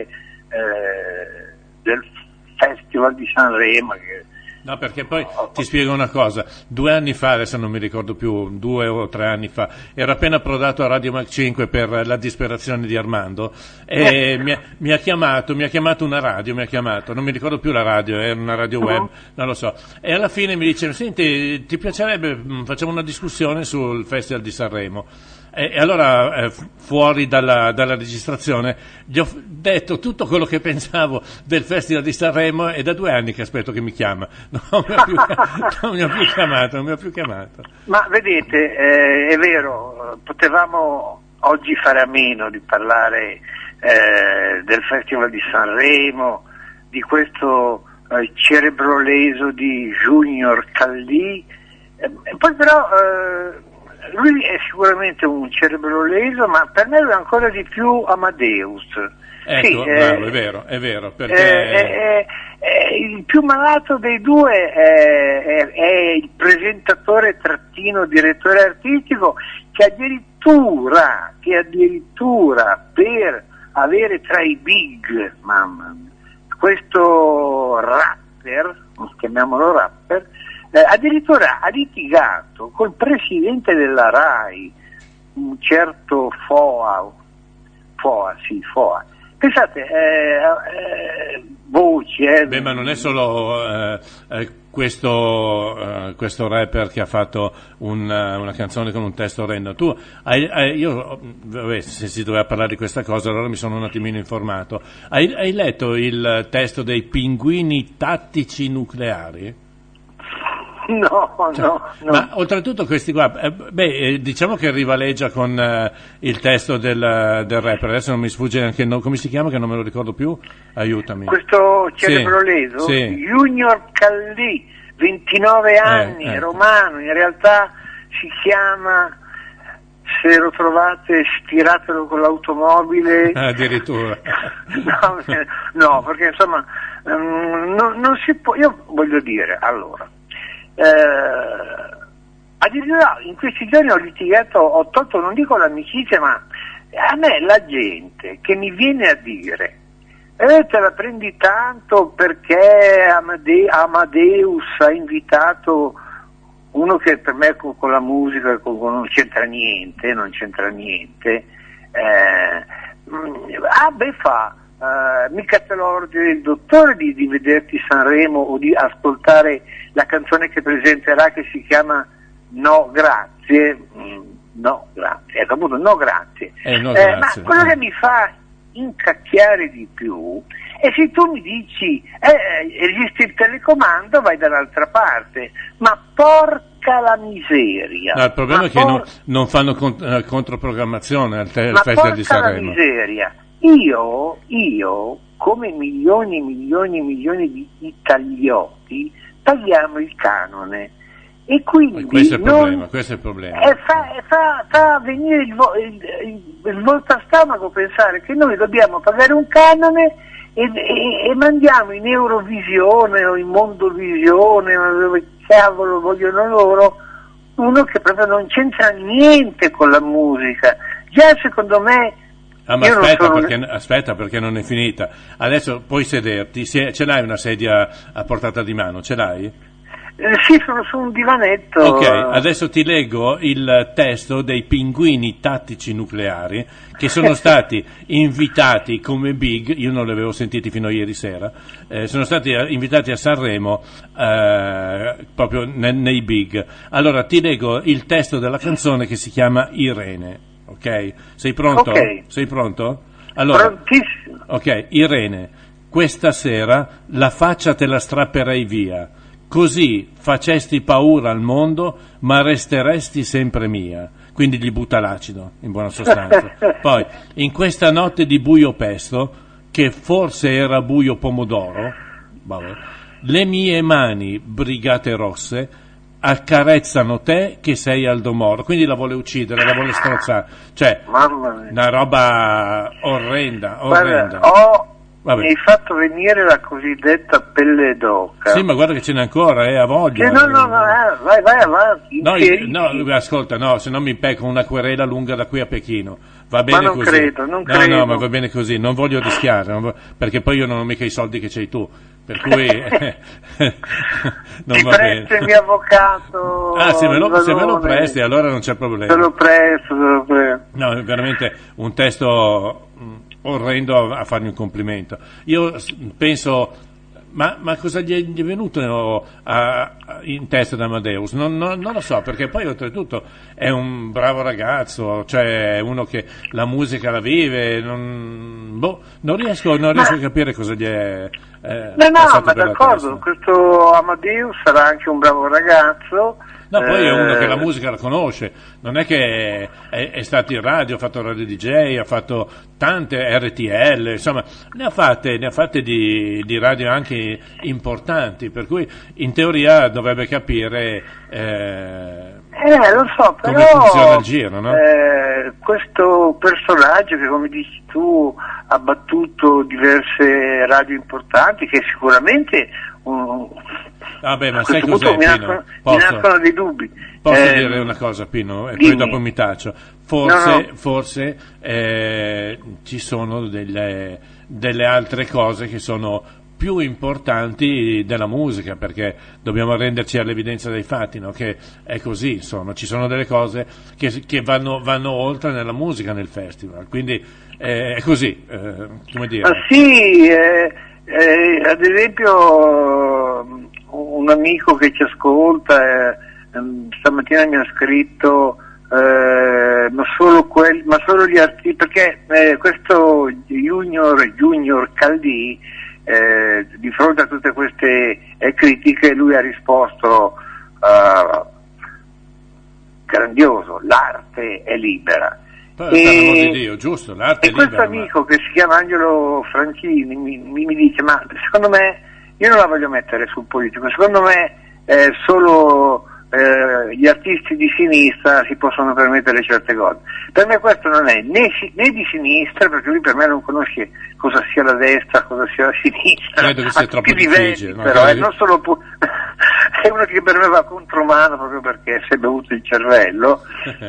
eh, del Festival di Sanremo. Che... No, perché poi ti spiego una cosa, due anni fa, adesso non mi ricordo più, due o tre anni fa, ero appena approdato a Radio Mach cinque per la disperazione di Armando e Eh. mi, ha, mi ha chiamato, mi ha chiamato una radio, mi ha chiamato, non mi ricordo più la radio, era una radio web, Uh-huh. non lo so, e alla fine mi dice, senti, ti piacerebbe, mh, facciamo una discussione sul Festival di Sanremo. E, e allora eh, fu- fuori dalla, dalla registrazione gli ho f- detto tutto quello che pensavo del Festival di Sanremo e da due anni che aspetto che mi chiama. Non mi ha più, non mi ha più chiamato, non mi ha più chiamato. Ma vedete, eh, è vero, potevamo oggi fare a meno di parlare eh, del Festival di Sanremo, di questo eh, cerebro leso di Junior Callì, eh, poi però eh, lui è sicuramente un cerebro leso, ma per me è ancora di più Amadeus. Ecco, Sì, bravo, eh, è vero, è vero, eh, perché... eh, eh, il più malato dei due è, è- è il presentatore trattino direttore artistico che addirittura, che addirittura per avere tra i big, mamma mia, questo rapper, chiamiamolo rapper, eh, addirittura ha litigato col presidente della RAI, un certo Foa, Foa, sì, Foa. Pensate, eh, eh, voci, eh. Beh, ma non è solo eh, eh, questo, eh, questo rapper che ha fatto un, eh, una canzone con un testo orrendo. Tu, hai, hai, io, vabbè, se si doveva parlare di questa cosa, allora mi sono un attimino informato. Hai, hai letto il testo dei Pinguini tattici nucleari? No, cioè, no, no. Ma oltretutto questi qua, eh, beh, eh, diciamo che rivaleggia con eh, il testo del, del rapper, adesso non mi sfugge neanche il nome, come si chiama che non me lo ricordo più, aiutami. Questo cerebroleso, sì, sì. Junior Caldì, ventinove anni, eh, ecco. romano, in realtà si chiama, se lo trovate stiratelo con l'automobile. Addirittura. no, no, perché insomma um, non, non si può, io voglio dire, allora, eh, addirittura in questi giorni ho litigato, ho tolto, non dico l'amicizia, ma a me la gente che mi viene a dire eh, te la prendi tanto perché Amade- Amadeus ha invitato uno che per me con, con la musica con, con non c'entra niente, non c'entra niente, eh, mh, ah beh fa, eh, mica te lo ordine il dottore di, di vederti Sanremo o di ascoltare la canzone che presenterà che si chiama No Grazie, mm, no grazie, ecco appunto no grazie, eh, no, eh, grazie. Ma quello che mi fa incacchiare di più e se tu mi dici eh, esiste il telecomando vai dall'altra parte, ma porca la miseria. No, il problema ma è che por- non, non fanno cont- eh, controprogrammazione al, te- al ma Festival di porca la Sanremo. miseria, io, io come milioni e milioni e milioni di italioti paghiamo il canone e quindi Questo è il non, problema, questo è il problema. E fa, e fa, fa venire il, vo- il, il, il volto a stomaco pensare che noi dobbiamo pagare un canone e, e, e mandiamo in Eurovisione o in Mondovisione o dove cavolo vogliono loro uno che proprio non c'entra niente con la musica. Già secondo me Ah, ma io aspetta, non sono... perché, aspetta perché non è finita. Adesso puoi sederti, se- ce l'hai una sedia a portata di mano, ce l'hai? Eh, sì, sono su un divanetto. Ok, adesso ti leggo il testo dei Pinguini Tattici Nucleari che sono stati invitati come big, io non li avevo sentiti fino a ieri sera, eh, sono stati invitati a Sanremo eh, proprio ne- nei big. Allora ti leggo il testo della canzone che si chiama Irene, ok? Sei pronto? Ok. Sei pronto? Allora, Prontissimo. ok, Irene, questa sera la faccia te la strapperei via. Così facesti paura al mondo, ma resteresti sempre mia. Quindi gli butta l'acido, in buona sostanza. Poi, in questa notte di buio pesto, che forse era buio pomodoro, vabbè, le mie mani, brigate rosse, accarezzano te che sei Aldo Moro. Quindi la vuole uccidere, la vuole strozzare. Cioè, Mamma mia. una roba orrenda, orrenda. Guarda, ho, Vabbè. mi hai fatto venire la cosiddetta pelle d'oca. Sì, ma guarda che ce n'è ancora, eh, a voglia. Eh, no, no, no, eh, vai, vai avanti. No, infieriti. no, ascolta, no, se no mi pecco una querela lunga da qui a Pechino. Va bene non così. credo, non no, credo. no, ma va bene così, non voglio rischiare, non vo- perché poi io non ho mica i soldi che c'hai tu. Per cui non Ti va bene. presto il mio avvocato. Ah, se me, lo, se me lo Valone. presti, allora non c'è problema. Te lo presto, te lo presto. No, è veramente un testo mh, orrendo a, a farmi un complimento. Io s- penso, ma, ma cosa gli è, gli è venuto a- a- in testa ad Amadeus? Non, non- non lo so, perché poi oltretutto è un bravo ragazzo, cioè uno che la musica la vive, non, boh, non riesco, non riesco a capire cosa gli è eh, No, no, passato ma per la d'accordo, testa. questo Amadeus sarà anche un bravo ragazzo. No, poi è uno eh, che la musica la conosce, non è che è, è stato in radio, ha fatto radio D J, ha fatto tante R T L, insomma, ne ha fatte, ne ha fatte di, di radio anche importanti, per cui in teoria dovrebbe capire eh, Eh, lo so, però come funziona il giro, no? eh, questo personaggio che, come dici tu, ha battuto diverse radio importanti, che sicuramente un, Vabbè, ma a sai questo cos'è, punto mi Pino? nascono, mi Posso? nascono dei dubbi. Posso Eh, dire una cosa, Pino, e dimmi. poi dopo mi taccio. Forse, No, no. forse eh, ci sono delle, delle altre cose che sono più importanti della musica, perché dobbiamo renderci all'evidenza dei fatti, no? Che è così, insomma, ci sono delle cose che, che vanno, vanno oltre nella musica, nel festival, quindi eh, è così, eh, come dire. Ma sì, eh, eh, ad esempio un amico che ci ascolta eh, ehm, stamattina mi ha scritto eh, ma solo quelli, ma solo gli artisti, perché eh, questo Junior Junior Caldì eh, di fronte a tutte queste eh, critiche lui ha risposto uh, grandioso, l'arte è libera. Poi è stato amore di Dio, giusto, l'arte e è libera. questo amico ma... che si chiama Angelo Franchini mi, mi, mi dice, ma secondo me, io non la voglio mettere sul politico, secondo me eh, solo eh, gli artisti di sinistra si possono permettere certe cose. Per me questo non è né, né di sinistra, perché lui per me non conosce cosa sia la destra, cosa sia la sinistra. Credo che sia troppo difficile. No? Però, Credo... è, non solo pu- è uno che per me va contromano proprio perché si è bevuto il cervello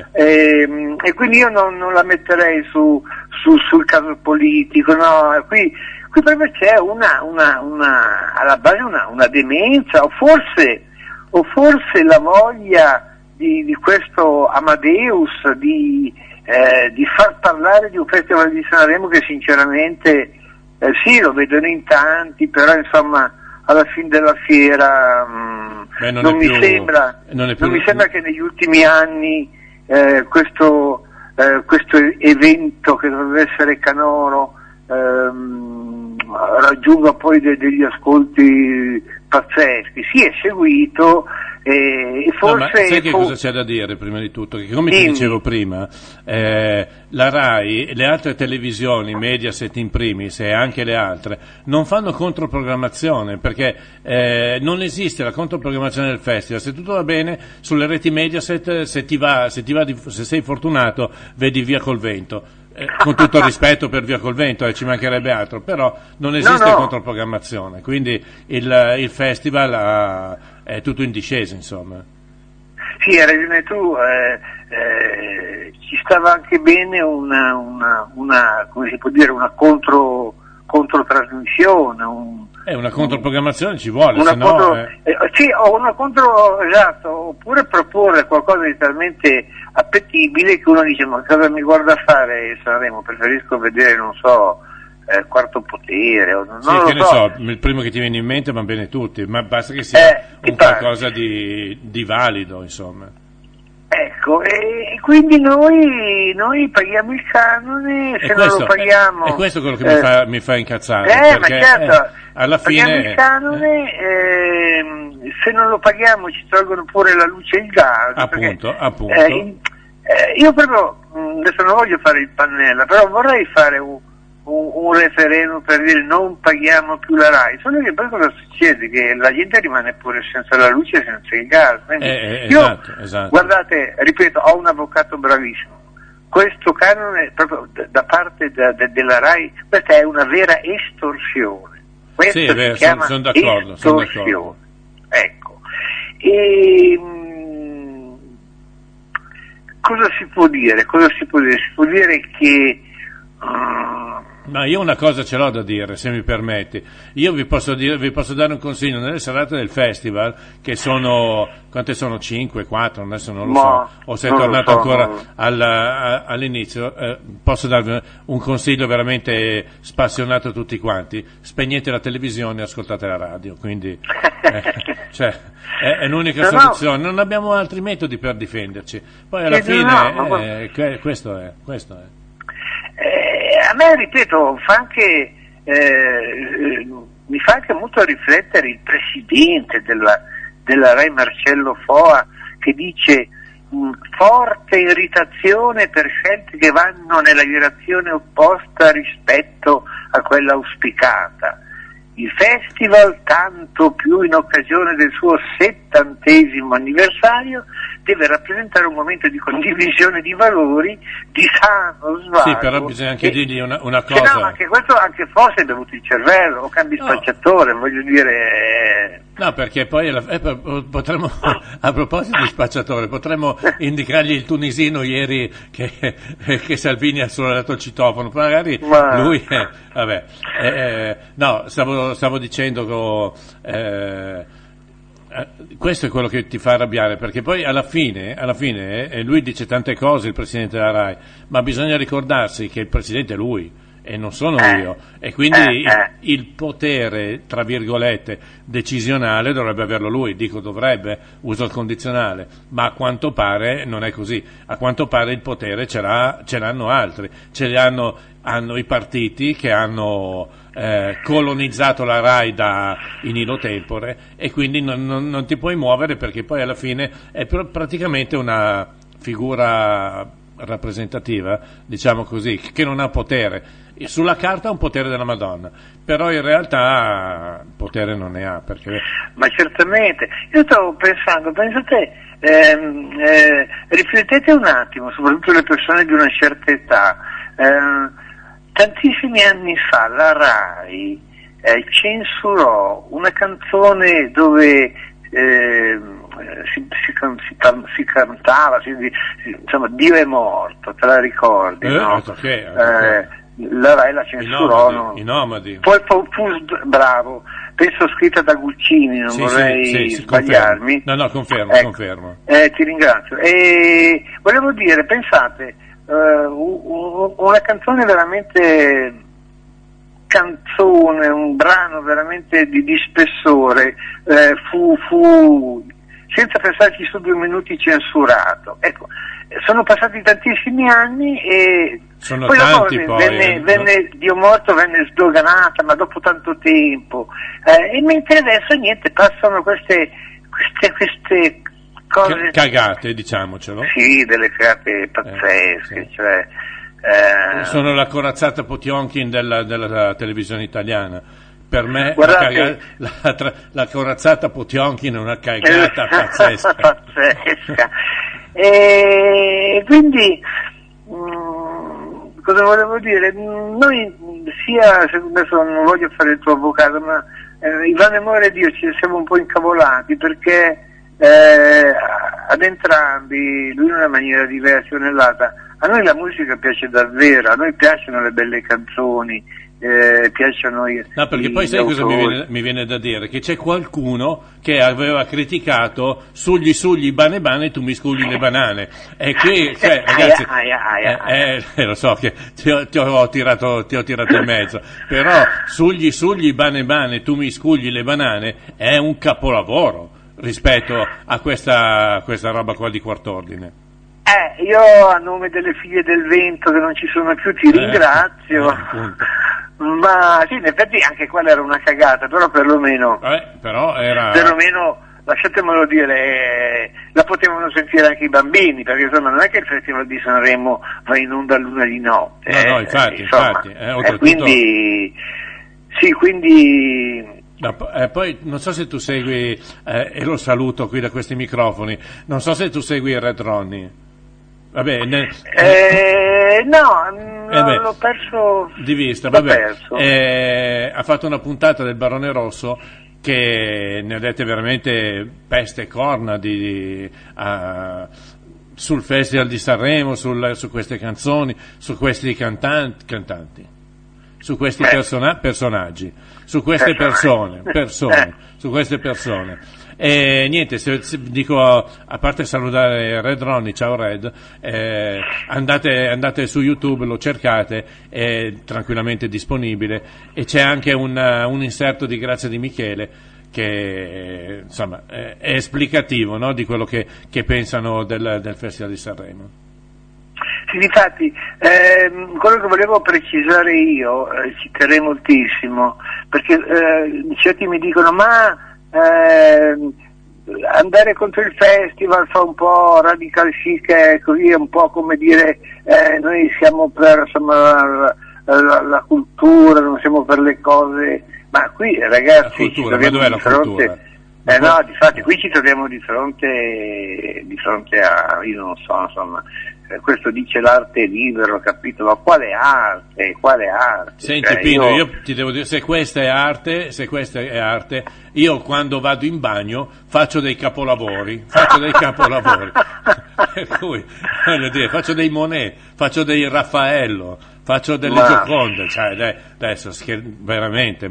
e, e quindi io non, non la metterei su, su, sul caso politico, no, qui, qui per me c'è una, una, una alla base una, una demenza o forse, o forse la voglia di, di questo Amadeus di, eh, di far parlare di un festival di Sanremo che sinceramente eh, sì, lo vedono in tanti, però insomma alla fine della fiera mh, Beh, non, non, mi più, sembra, non, più... non mi sembra che negli ultimi anni eh, questo, eh, questo evento che dovrebbe essere canoro ehm, raggiunga poi de- degli ascolti pazzeschi. Sì, è seguito e, e forse... No, ma sai che fo- cosa c'è da dire prima di tutto? Che come ti Dimmi. dicevo prima, eh, la RAI e le altre televisioni, Mediaset in primis e anche le altre, non fanno controprogrammazione perché eh, non esiste la controprogrammazione del festival. Se tutto va bene, sulle reti Mediaset, se ti va, se, ti va di, se sei fortunato, vedi Via col Vento. Eh, con tutto il rispetto per Via col Vento, eh, ci mancherebbe altro, però non esiste no, no. controprogrammazione, quindi il, il festival ha, è tutto in discesa, insomma. Sì, hai ragione tu, eh, eh, ci stava anche bene una, una, una come si può dire, una contro, controtrasmissione, un, Eh, una controprogrammazione ci vuole, una se no... contro, Eh... eh, sì, o una contro, esatto, oppure proporre qualcosa di talmente appetibile che uno dice, ma cosa mi guarda a fare Sanremo, preferisco vedere, non so, eh, Quarto Potere, o, non Sì, lo che ne so. so, il primo che ti viene in mente va bene tutti, ma basta che sia Eh, un qualcosa di, di valido, insomma. Ecco, e, e quindi noi, noi paghiamo il canone, se E non questo, lo paghiamo... è, è questo quello che eh, mi, fa, mi fa incazzare, Eh, perché ma certo, eh, alla paghiamo fine... il canone, ehm, se non lo paghiamo ci tolgono pure la luce e il gas. Appunto, perché, appunto. eh, in- eh, io proprio, mh, adesso non voglio fare il pannella, però vorrei fare un, un, un referendum per dire non paghiamo più la RAI, solo che poi cosa succede? Che la gente rimane pure senza la luce e senza il gas. Quindi Eh, eh, io, esatto, esatto. guardate, ripeto, ho un avvocato bravissimo. Questo canone proprio da, da parte da, da, della RAI, questa è una vera estorsione. Questo Sì, si è vero, chiama sono, sono d'accordo, sono estorsione. d'accordo. Ecco. E, mh, cosa si può dire? Cosa si può dire? Si può dire che uh, Ma io una cosa ce l'ho da dire, se mi permetti. Io vi posso dire, vi posso dare un consiglio. Nelle serate del festival, che sono, quante sono? cinque, quattro, adesso non lo Ma, so, o sei non lo tornato so, ancora no. al- a- all'inizio, eh, posso darvi un consiglio veramente spassionato a tutti quanti. Spegnete la televisione e ascoltate la radio, quindi eh, cioè, è, è l'unica No, no. soluzione, non abbiamo altri metodi per difenderci. Poi alla Sì, fine, no, ma guarda- eh, que- questo è, questo è. Eh, a me, ripeto, fa anche, eh, mi fa anche molto riflettere il presidente della, della RAI, Marcello Foa, che dice mh, forte irritazione per scelte che vanno nella direzione opposta rispetto a quella auspicata. Il festival, tanto più in occasione del suo settantesimo anniversario, deve rappresentare un momento di condivisione di valori, di sano svago. Sì, però bisogna anche e- dirgli una, una Che cosa. no, anche questo, anche forse è bevuto il cervello, o cambi No. spacciatore, voglio dire... eh, No, perché poi alla- eh, po- potremmo, a proposito di spacciatore, potremmo indicargli il tunisino ieri che, che Salvini ha suonato il citofono, magari Ma- lui, eh, vabbè, eh, eh, no, stavo, stavo dicendo che eh, eh, questo è quello che ti fa arrabbiare, perché poi alla fine, alla fine eh, lui dice tante cose, il presidente della RAI, ma bisogna ricordarsi che il presidente è lui. e non sono eh, io, e quindi eh, eh. il potere, tra virgolette, decisionale dovrebbe averlo lui. Dico dovrebbe, uso il condizionale, ma a quanto pare non è così. A quanto pare il potere ce, l'ha, ce l'hanno altri, ce l'hanno hanno i partiti che hanno eh, colonizzato la RAI da in illo tempore, e quindi non, non, non ti puoi muovere, perché poi alla fine è pr- praticamente una figura rappresentativa, diciamo così, che non ha potere. Sulla carta ha un potere della Madonna, però in realtà potere non ne ha, perché... Ma certamente, io stavo pensando, pensate, ehm, eh, riflettete un attimo, soprattutto le persone di una certa età, ehm, tantissimi anni fa la RAI eh, censurò una canzone dove eh, si, si, si, si cantava, si, si, insomma, Dio è morto, te la ricordi? Eh, no? okay, okay. Eh, la RAI la censurò. I nomadi. No? I nomadi. Poi fu, fu bravo, penso scritta da Guccini, non sì, vorrei sì, sì, sbagliarmi. No, no, confermo, ecco. confermo. Eh, ti ringrazio. E volevo dire, pensate, uh, una canzone veramente canzone, un brano veramente di, di spessore, eh, fu, fu, senza pensarci su due minuti, censurato. Ecco, sono passati tantissimi anni e sono poi tanti dopo poi, venne, eh, venne Dio morto, venne sdoganata, ma dopo tanto tempo. Eh, e mentre adesso niente, passano queste, queste, queste cose. Cagate, diciamocelo. Sì, delle cagate pazzesche, eh, sì. cioè. Eh, sono la corazzata Potionkin della, della televisione italiana. Per me Guardate, la, caga, la, tra, la corazzata Potionkin è una cagata pazzesca. pazzesca. E quindi mh, cosa volevo dire? Noi sia, adesso non voglio fare il tuo avvocato, ma eh, Ivano e More ed io ci siamo un po' incavolati, perché eh, ad entrambi, lui in una maniera diversa o nell'altra, a noi la musica piace davvero, a noi piacciono le belle canzoni, eh, piacciono i No, perché i, poi sai cosa mi viene, mi viene da dire? Che c'è qualcuno che aveva criticato sugli sugli bane bane tu mi scugli le banane, e qui, cioè, ragazzi, aia, aia, aia. Eh, eh, lo so che ti ho, ti ho tirato ti ho tirato in mezzo, però sugli sugli bane bane tu mi scugli le banane è un capolavoro rispetto a questa, questa roba qua di quart'ordine. Eh, io a nome delle figlie del vento che non ci sono più ti ringrazio, eh, ma sì, in effetti anche quella era una cagata, però perlomeno, eh, però era... perlomeno lasciatemelo dire, eh, la potevano sentire anche i bambini, perché insomma non è che il Festival di Sanremo va in onda a luna di notte. No, eh, no, infatti, insomma, infatti. Eh, eh, oltretutto... quindi, sì, quindi... No, eh, poi non so se tu segui, eh, e lo saluto qui da questi microfoni, non so se tu segui il Red Ronnie. Vabbè, ne, eh, no, eh beh, l'ho perso di vista, l'ho vabbè, perso. Eh, ha fatto una puntata del Barone Rosso che ne ha dette veramente peste e corna di, di, uh, sul Festival di Sanremo, sul, su queste canzoni, su questi cantanti, cantanti su questi persona- personaggi, su queste persone, persone, su queste persone. E niente, se, se dico, a parte salutare Red Ronnie, ciao Red, eh, andate, andate su YouTube, lo cercate, è tranquillamente disponibile, e c'è anche un, un inserto di Grazia Di Michele che insomma è, è esplicativo, no, di quello che, che pensano del, del Festival di Sanremo. Sì, difatti, ehm, quello che volevo precisare io, eh, ci terrei moltissimo, perché eh, certi mi dicono ma ehm, andare contro il festival fa un po' radical chic, è così, è un po' come dire eh, noi siamo per insomma, la, la, la cultura, non siamo per le cose, ma qui ragazzi la cultura, ma dov'è la fronte, cultura? Eh no, difatti qui ci troviamo di fronte, di fronte a, io non so, insomma, eh, questo dice l'arte libero, capito? Ma quale arte? Quale arte? Senti cioè, Pino, io... io ti devo dire, se questa è arte, se questa è arte, io quando vado in bagno faccio dei capolavori, faccio dei capolavori, per cui, voglio dire, faccio dei Monet, faccio dei Raffaello, faccio delle ma... Gioconde, cioè, dai, adesso scher- veramente, ma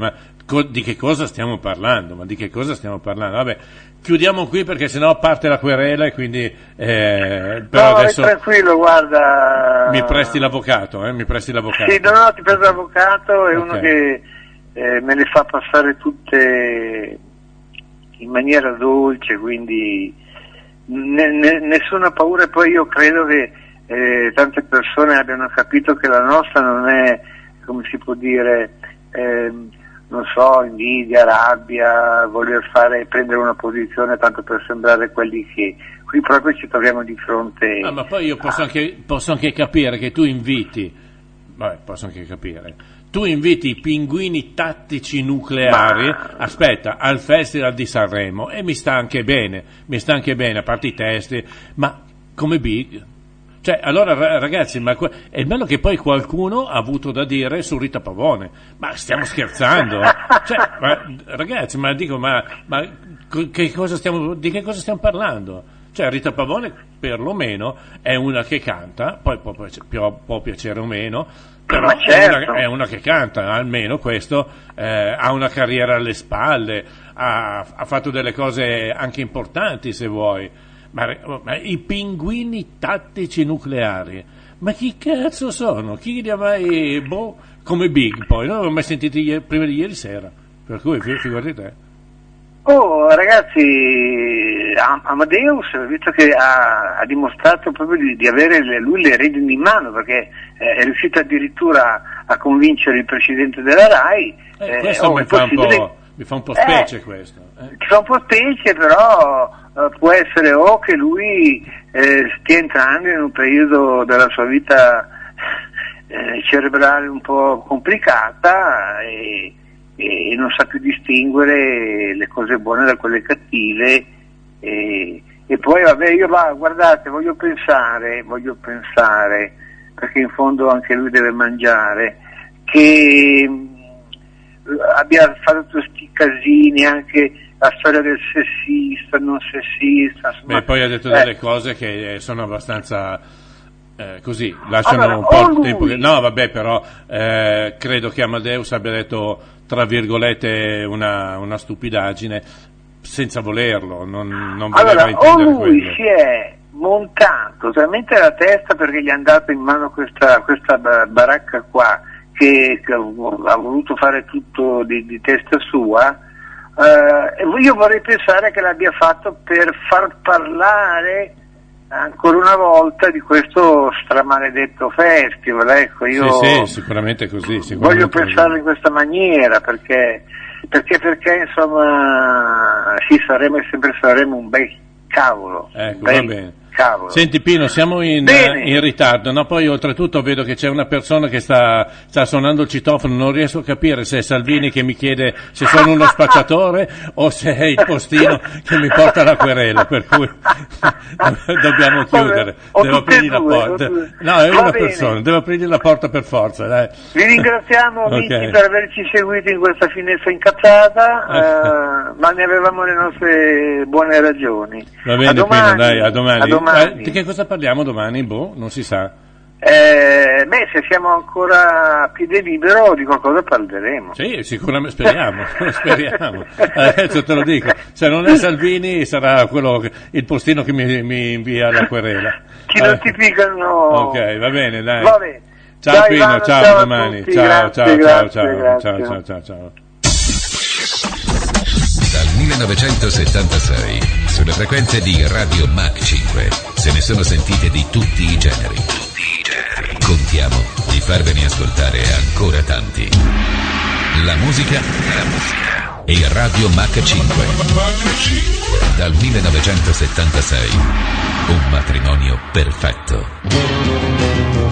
co- di che cosa stiamo parlando? Ma di che cosa stiamo parlando? Vabbè, chiudiamo qui perché sennò parte la querela e quindi eh, però no, adesso tranquillo, guarda. mi presti l'avvocato, eh? Mi presti l'avvocato. Sì, no, no, ti presto l'avvocato, è Ok. uno che eh, me le fa passare tutte in maniera dolce, quindi ne- ne- nessuna paura. E poi io credo che eh, tante persone abbiano capito che la nostra non è, come si può dire, ehm, non so, invidia, rabbia, voler fare, prendere una posizione tanto per sembrare quelli che... Qui proprio ci troviamo di fronte... Ah, ma poi io posso anche, posso anche capire che tu inviti, vabbè, posso anche capire, tu inviti i pinguini tattici nucleari, Ma- aspetta, al Festival di Sanremo, e mi sta anche bene, mi sta anche bene, a parte i testi, ma come big... Cioè, allora ra- ragazzi, ma que- è bello che poi qualcuno ha avuto da dire su Rita Pavone, ma stiamo scherzando? Cioè, ma, ragazzi, ma dico, ma, ma co- che cosa stiamo, di che cosa stiamo parlando? Cioè, Rita Pavone perlomeno è una che canta, poi può, può, può piacere o meno, però Ma è, certo. una, è una che canta, almeno questo, eh, ha una carriera alle spalle, ha, ha fatto delle cose anche importanti se vuoi. Ma, ma i pinguini tattici nucleari, ma chi cazzo sono? Chi li ha mai, boh, come Big poi, non l'ho mai sentiti ieri- prima di ieri sera, per cui fi- figurati te. Oh ragazzi, Am- Amadeus, visto che ha, ha dimostrato proprio di, di avere le, lui le redini in mano, perché eh, è riuscito addirittura a convincere il presidente della RAI. Eh, eh, questo oh, mi è fa un possibile- po', mi fa un po' specie Eh, questo. Eh. Ci fa un po' specie, però eh, può essere o che lui eh, stia entrando in un periodo della sua vita eh, cerebrale un po' complicata e, e non sa più distinguere le cose buone da quelle cattive e, e poi vabbè, io va, guardate, voglio pensare, voglio pensare, perché in fondo anche lui deve mangiare, che mh, abbia fatto questi casini, anche la storia del sessista, non sessista, insomma. Beh, poi ha detto eh, delle cose che sono abbastanza eh, così, lasciano Allora, un o po' il lui- tempo che... No, vabbè, però eh, credo che Amadeus abbia detto, tra virgolette, una, una stupidaggine, senza volerlo, non, non voleva Allora, o intendere lui quello. si è montato talmente la testa perché gli è andato in mano questa, questa ba- baracca qua, che, che ha voluto fare tutto di, di testa sua, eh, e io vorrei pensare che l'abbia fatto per far parlare ancora una volta di questo stramaledetto festival. Ecco, io Sì, sì, sicuramente così. Sicuramente voglio così. pensarlo in questa maniera, perché perché perché insomma sì, saremo e sempre saremo un bel cavolo, Ecco, un bel va bene. cavolo. Senti Pino, siamo in, Bene. in ritardo, no? Poi oltretutto vedo che c'è una persona che sta, sta suonando il citofono, non riesco a capire se è Salvini che mi chiede se sono uno spacciatore o se è il postino che mi porta la querela, per cui dobbiamo chiudere. o Devo tutte e aprirgli la due, porta. o due. No, è Va una bene. persona, devo aprirgli la porta per forza, dai. Vi ringraziamo amici Ok. per averci seguiti in questa finestra incazzata, eh, ma ne avevamo le nostre buone ragioni. Va bene a domani, Pino, dai, a domani. a domani. Eh, di che cosa parliamo domani? Boh, non si sa. Eh, beh, se siamo ancora a piede libero di qualcosa parleremo. Sì, sicuramente, speriamo, speriamo. Adesso te lo dico, se non è Salvini sarà quello che- il postino che mi, mi invia la querela. Ci Eh, notificano. Ok, va bene, dai. Va bene. Ciao Ciao, Pino, Ivano, ciao, ciao a a domani. tutti, Ciao, grazie, ciao, ciao, grazie, ciao, grazie. ciao, ciao, ciao, ciao. Dal millenovecentosettantasei, sulle frequenze di Radio Mach cinque, se ne sono sentite di tutti i generi. Contiamo di farvene ascoltare ancora tanti. La musica, la musica e Radio Mach cinque. Dal millenovecentosettantasei, un matrimonio perfetto.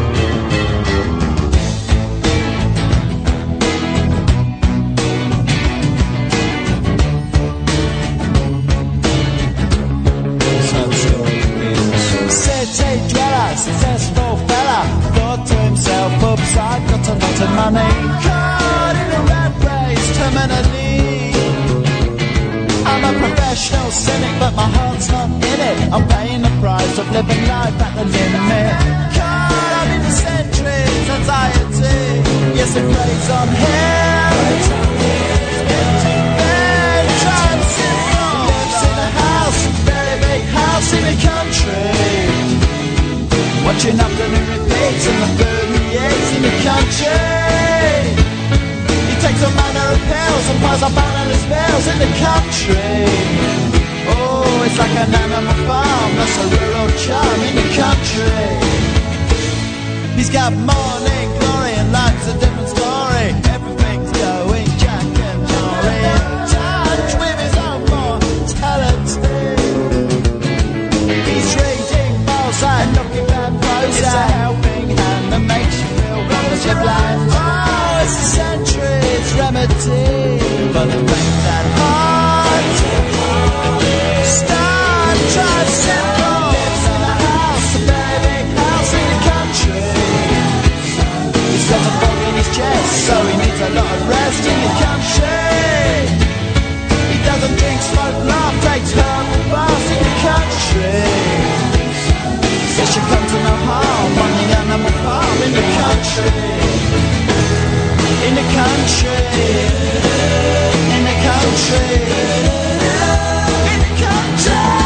City dweller, successful fella, thought to himself, oops, I got a lot of money. Caught in a rat race, terminally. I'm a professional cynic, but my heart's not in it. I'm paying the price of living life at the limit. Caught up in the centuries, anxiety. Yes, it plays on him. Then try and simple. Lives in a house, very big house in the country. Watching afternoon repeats and the food he eats in the country. He takes a manner of pills and piles up banana spells in the country. Oh, it's like an animal farm, that's a rural charm in the country. He's got morning glory and life's a different story. Everything's going Jack and Jory. In touch with his own mortality. He's reading Mozart, looking at Prozac. It's a helping hand that makes you feel positive life. Oh, it's a century's remedy, but it ain't that hard. Start, try simple. Lives in a house, a very big house in the country. He's got a bug in his chest, so he needs a lot of rest in the country. He doesn't drink, smoke, laugh, takes herbal baths in the country. Says she comes to no harm on the animal farm in the country. In the country. In the country. In the country.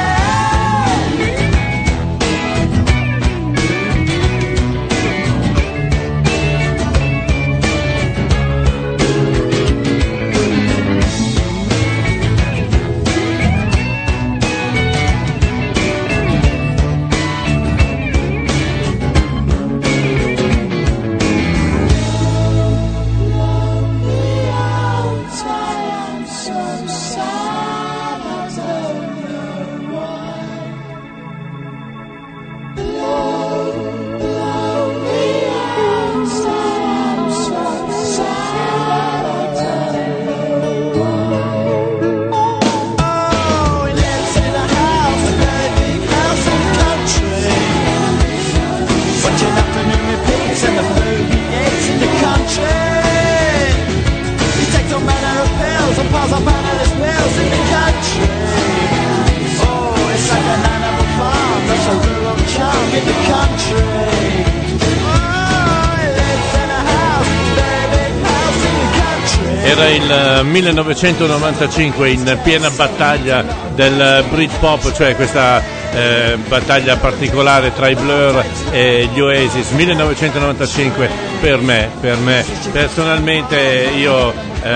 Era il millenovecentonovantacinque, in piena battaglia del Britpop, cioè questa eh, battaglia particolare tra i Blur e gli Oasis. millenovecentonovantacinque per me, per me personalmente io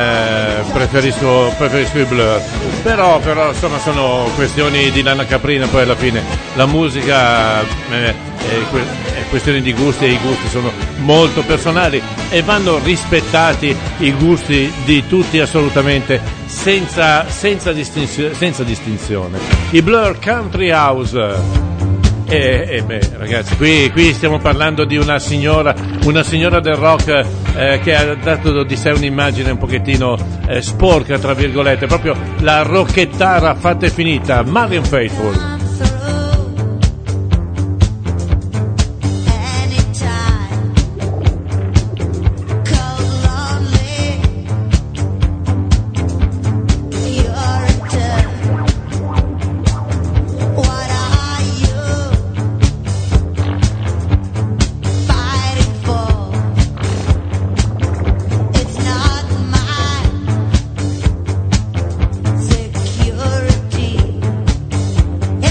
eh, preferisco, preferisco i Blur, però, però insomma sono questioni di lana caprina, poi alla fine la musica eh, è, que- è questione di gusti, e i gusti sono molto personali e vanno rispettati i gusti di tutti assolutamente, senza, senza, distinzio- senza distinzione. I Blur, Country House. E, e beh, ragazzi, qui, qui stiamo parlando di una signora, una signora del rock eh, che ha dato di sé un'immagine un pochettino eh, sporca, tra virgolette, proprio la rockettara fatta e finita, Marianne Faithfull. Security.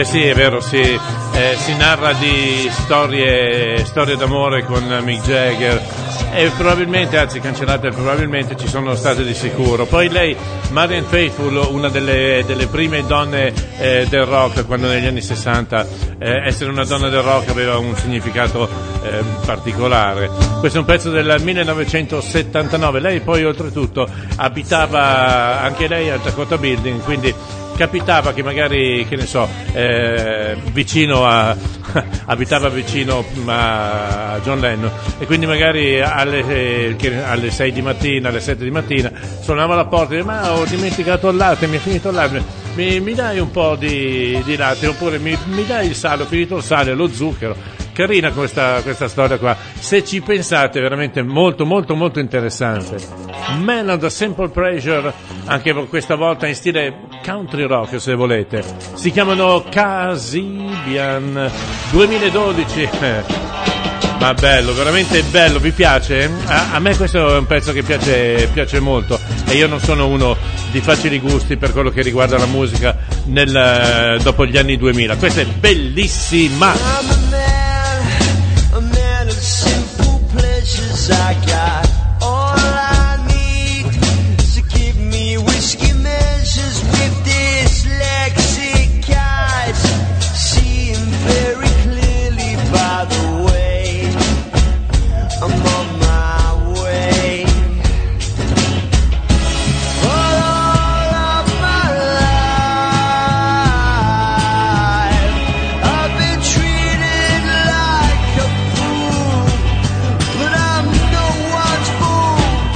Beh sì, è vero, si, eh, si narra di storie, storie d'amore con Mick Jagger e probabilmente, anzi cancellate probabilmente, ci sono state di sicuro. Poi lei, Marianne Faithfull, una delle, delle prime donne eh, del rock, quando negli anni sessanta eh, essere una donna del rock aveva un significato eh, particolare. Questo è un pezzo del millenovecentosettantanove. Lei poi oltretutto abitava anche lei al Dakota Building, quindi capitava che magari, che ne so, eh, vicino a abitava vicino a John Lennon e quindi magari alle, eh, che, alle sei di mattina, alle sette di mattina suonava la porta e diceva: ma ho dimenticato il latte, mi è finito il latte, mi, mi dai un po' di, di latte, oppure mi, mi dai il sale, ho finito il sale, lo zucchero. Carina questa, questa storia qua, se ci pensate, veramente molto molto molto interessante. Man of the Simple Pleasure, anche questa volta in stile country rock se volete, si chiamano Casibian duemiladodici. Ma bello, veramente bello, vi piace? A, a me questo è un pezzo che piace, piace molto e io non sono uno di facili gusti per quello che riguarda la musica nel, dopo gli anni duemila. Questa è bellissima. I got all I need to give me whiskey measures with dyslexic eyes, seeing very clearly by the way I'm on my way. For all of my life I've been treated like a fool, but I'm no one's fool.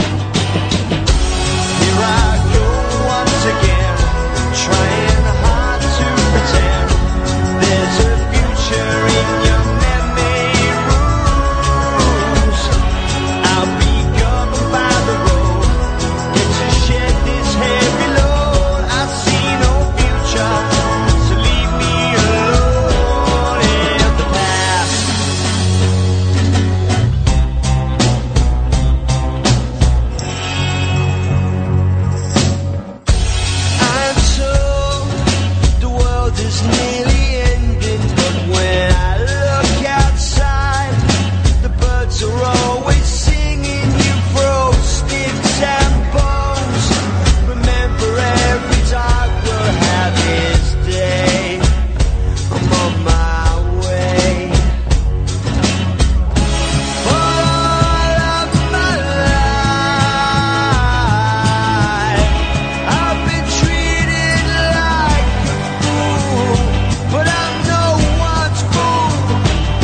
Here I go once again, trying hard to pretend there's a future in your memory rooms. I'll be governed by the road, get to shed this heavy load. I see no future, so leave me alone in the past. I'm told the world is nearly ending, but when I look outside, the birds are always singing. You throw sticks and bones. Remember, every dog will have his day. I'm on my way. For all of my life I've been treated like a fool, but I'm no one's fool.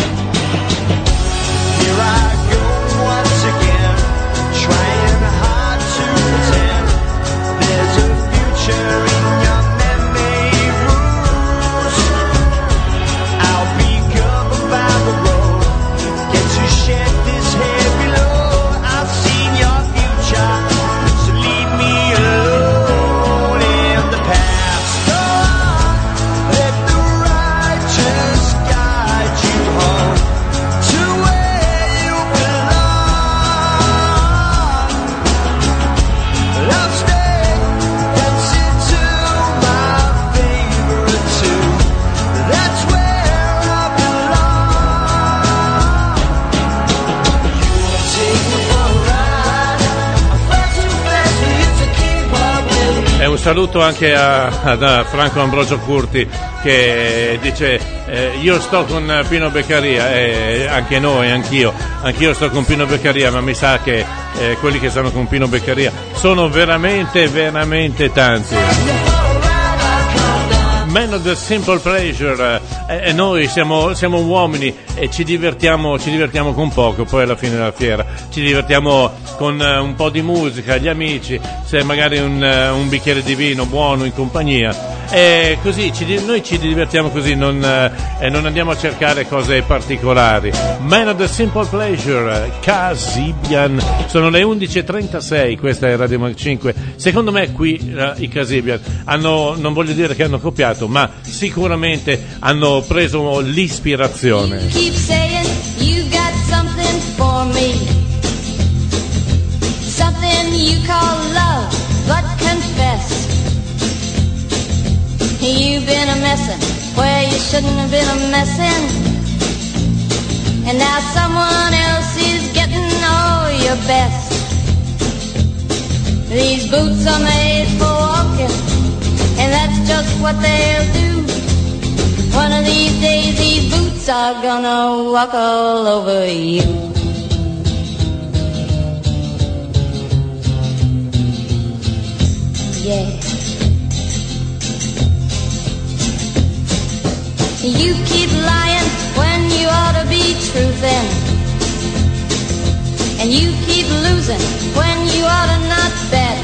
Here I go once again, trying hard to pretend there's a future in your memory rooms. I'll be governed by the road, get to shed this heavy load. I've seen your future, so leave me alone in the past. Go on, let the righteous guide you home to where you belong. I'll stay dancing to my favorite tune. That's where I belong. You will take me for a ride. I'm far too fast for you to keep up with. E un saluto anche a, ad a Franco Ambrogio Curti che dice eh, io sto con Pino Beccaria e anche noi, anch'io, anch'io sto con Pino Beccaria, ma mi sa che eh, quelli che stanno con Pino Beccaria sono veramente veramente tanti. Man of the Simple Pleasure, e eh, noi siamo, siamo uomini e ci divertiamo, ci divertiamo con poco, poi alla fine della fiera ci divertiamo con uh, un po' di musica, gli amici, se magari un, uh, un bicchiere di vino buono in compagnia, e così ci, noi ci divertiamo così, non, uh, e non andiamo a cercare cose particolari. Man of the Simple Pleasure, Casibian, sono le undici e trentasei, questa è Radio Mac cinque. Secondo me qui uh, i Casibian hanno, non voglio dire che hanno copiato, ma sicuramente hanno preso l'ispirazione. Keep saying you got something for me, something you call love, but confess you've been a messin' where you shouldn't have been a messin'. And now someone else is getting all your best. These boots are made for walking, and that's just what they'll do. One of these days these boots are gonna walk all over you. Yeah. You keep lying when you ought to be truthin', and you keep losing when you ought to not bet.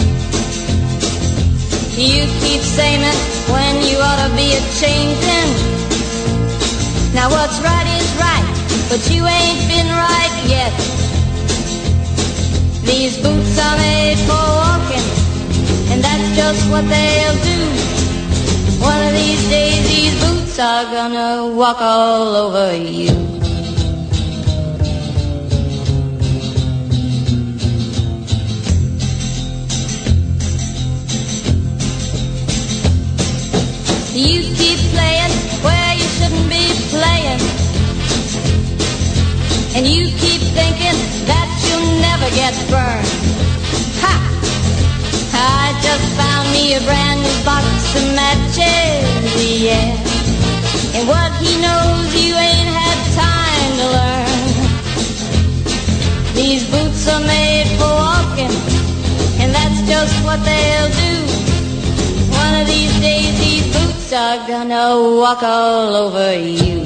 You keep saying it when you ought to be a-changin'. Now what's right is right, but you ain't been right yet. These boots are made for walking, and that's just what they'll do. One of these days these boots are gonna walk all over you. You keep playing where you shouldn't be playing, and you keep thinking that you'll never get burned. Ha! I just found me a brand new box of matches, yeah. And what he knows you ain't had time to learn. These boots are made for walking, and that's just what they'll do. One of these days these boots are gonna walk all over you.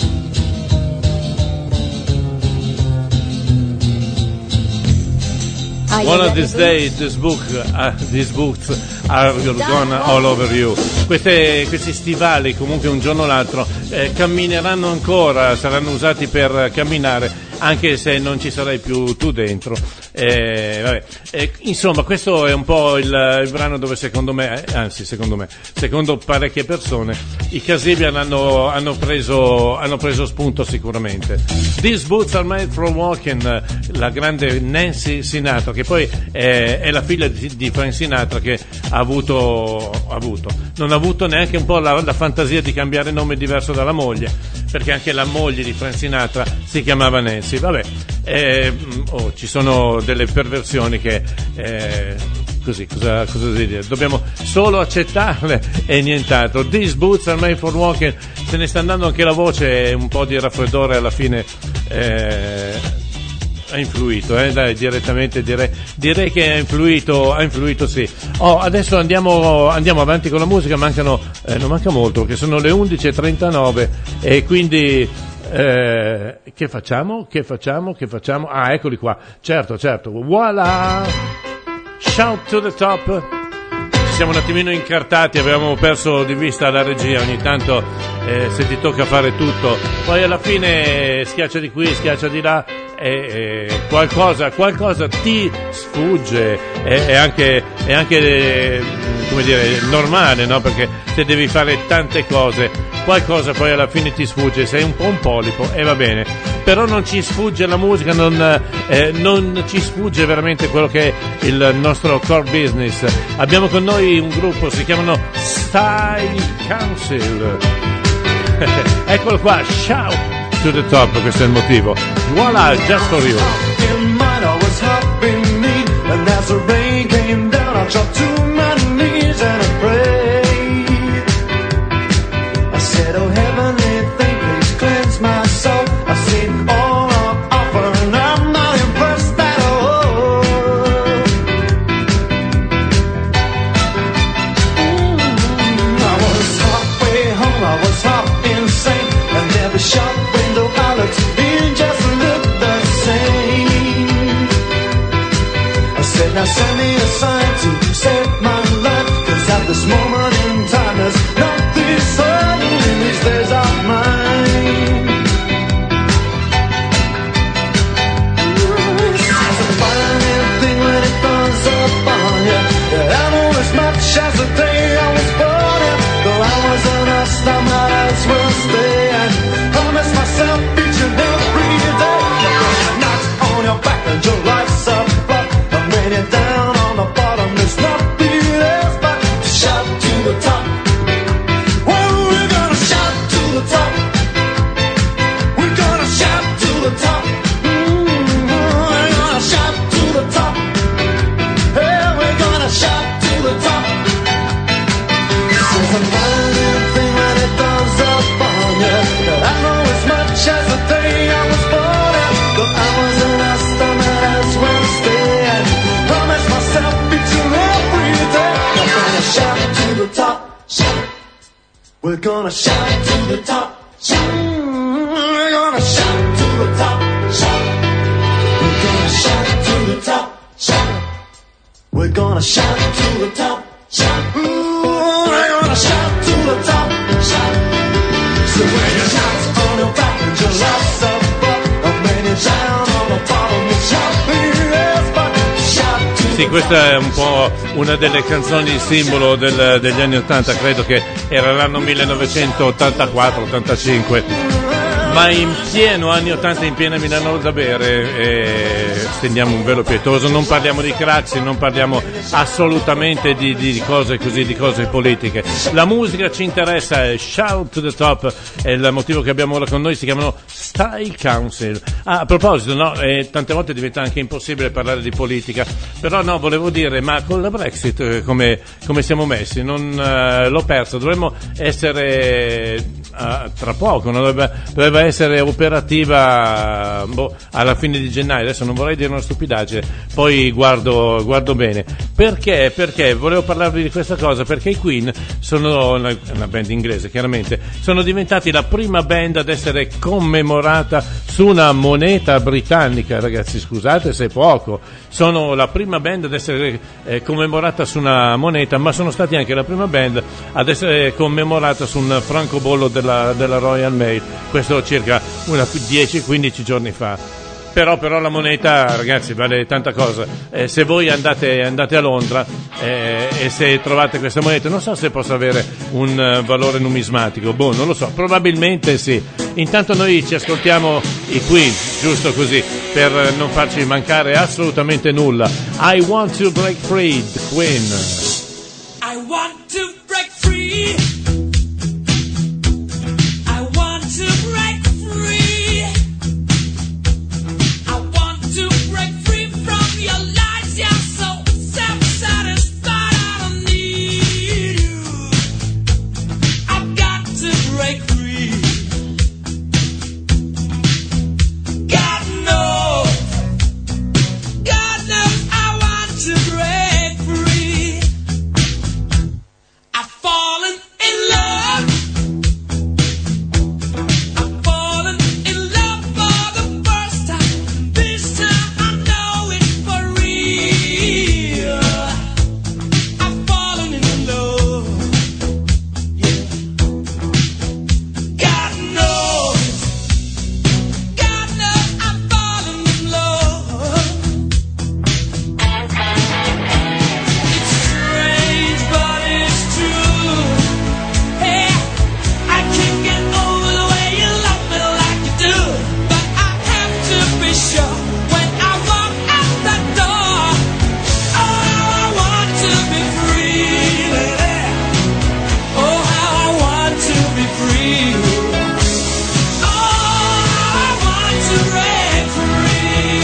One of these days this book, uh, these books are gonna all over you. Queste, questi stivali comunque un giorno o l'altro eh, cammineranno ancora, saranno usati per camminare anche se non ci sarai più tu dentro. Eh, vabbè. Eh, insomma, questo è un po' il, il brano dove secondo me, anzi secondo me, secondo parecchie persone, i Kasabian hanno, hanno, preso, hanno preso spunto sicuramente. These boots are made for walking, la grande Nancy Sinatra, che poi è, è la figlia di, di Frank Sinatra, che ha avuto, ha avuto, non ha avuto neanche un po' la, la fantasia di cambiare nome diverso dalla moglie, perché anche la moglie di Frank Sinatra si chiamava Nancy. Vabbè, eh, oh, ci sono delle perversioni che eh, così, cosa, cosa devi dire? Dobbiamo solo accettarle e nient'altro. These boots are made for walking. Se ne sta andando anche la voce, un po' di raffreddore alla fine eh, ha influito, eh? Dai, direttamente direi, direi che ha influito, ha influito sì. Oh, adesso andiamo, andiamo avanti con la musica, mancano, eh, non manca molto, perché sono le undici e trentanove e quindi Eh, che facciamo? Che facciamo? Che facciamo? Ah, eccoli qua. Certo, certo. Voilà! Shout to the top. Ci siamo un attimino incartati, avevamo perso di vista la regia. Ogni tanto eh, se ti tocca fare tutto, poi alla fine schiaccia di qui, schiaccia di là e, e qualcosa, qualcosa ti sfugge. È, è anche, è anche come dire, normale, no? Perché se devi fare tante cose, qualcosa poi alla fine ti sfugge, sei un po' un polipo e va bene, però non ci sfugge la musica, non, eh, non ci sfugge veramente quello che è il nostro core business. Abbiamo con noi un gruppo, si chiamano Style Council. Eccolo qua, shout to the top, questo è il motivo. Voilà, just for you. In mine I was happy me, and as the rain came down I dropped to my knees and I prayed. I said, oh heavenly thing, please cleanse my soul. I seen all on offer and I'm not impressed at all. Mm, I was halfway home, I was half insane, and every shop window I looked in just looked the same. I said, now send me a sign to save my life, cause at this moment in time there's nothing certain in these days of mine. It's a funny thing when it comes up on you. Yeah, I know as much as the day I was born, yeah. Though I wasn't a star, might as well stay and promise myself each and every day. You're not on your back and your life's a flop. I'm when you're down on the bottom, there's nothing else but to shout to We're gonna shout to the top, shout. We're gonna shout to the top, shout. We're gonna shout to the top, shout. We're gonna shout to the top, shout. We're gonna shout to the top, shout. So when you shout on your back and your life's up, and when you shout on the bottom, you shout, yes, but shout to. Sì, questa è un po' una delle canzoni simbolo del, degli anni ottanta, credo che era l'anno millenovecentottantaquattro ottantacinque. Ma in pieno anni ottanta, in piena Milano da bere, e stendiamo un velo pietoso, non parliamo di Craxi, non parliamo assolutamente di, di cose così, di cose politiche. La musica ci interessa, è Shout to the Top, è il motivo che abbiamo ora con noi, si chiamano Style Council. Ah, a proposito, no, eh, tante volte diventa anche impossibile parlare di politica, però no, volevo dire, ma con la Brexit eh, come, come siamo messi? Non, eh, l'ho perso, dovremmo essere eh, tra poco, no? dovrebbe, dovrebbe essere operativa boh, alla fine di gennaio. Adesso non vorrei dire una stupidaggine, poi guardo, guardo bene. Perché? Perché volevo parlarvi di questa cosa, perché i Queen sono una, una band inglese, chiaramente, sono diventati la prima band ad essere commemorata su una moneta britannica. Ragazzi, scusate se è poco, sono la prima band ad essere eh, commemorata su una moneta, ma sono stati anche la prima band ad essere commemorata su un francobollo della, della Royal Mail, questo circa dieci quindici giorni fa. Però, però la moneta, ragazzi, vale tanta cosa. Eh, se voi andate, andate a Londra eh, e se trovate questa moneta, non so se possa avere un uh, valore numismatico, boh, non lo so, probabilmente sì. Intanto noi ci ascoltiamo i Queen, giusto così, per non farci mancare assolutamente nulla. I want to break free, the Queen. I want to break free. I want to break free. I want to break free from your lies. You're so self-satisfied. I don't need you. I've got to break free. God knows, God knows I want to break free. I've fallen in love. I've fallen in love for the first time. This time I know it's for real. I've fallen in love. Yeah. God knows, God knows I've fallen in love. It's strange, but it's true. Hey, I can't get over the way you love me like you do. But I have to be sure when I walk out that door. Oh, how I want to be free, lady. Oh, how I want to be free. Oh, how I want to break free.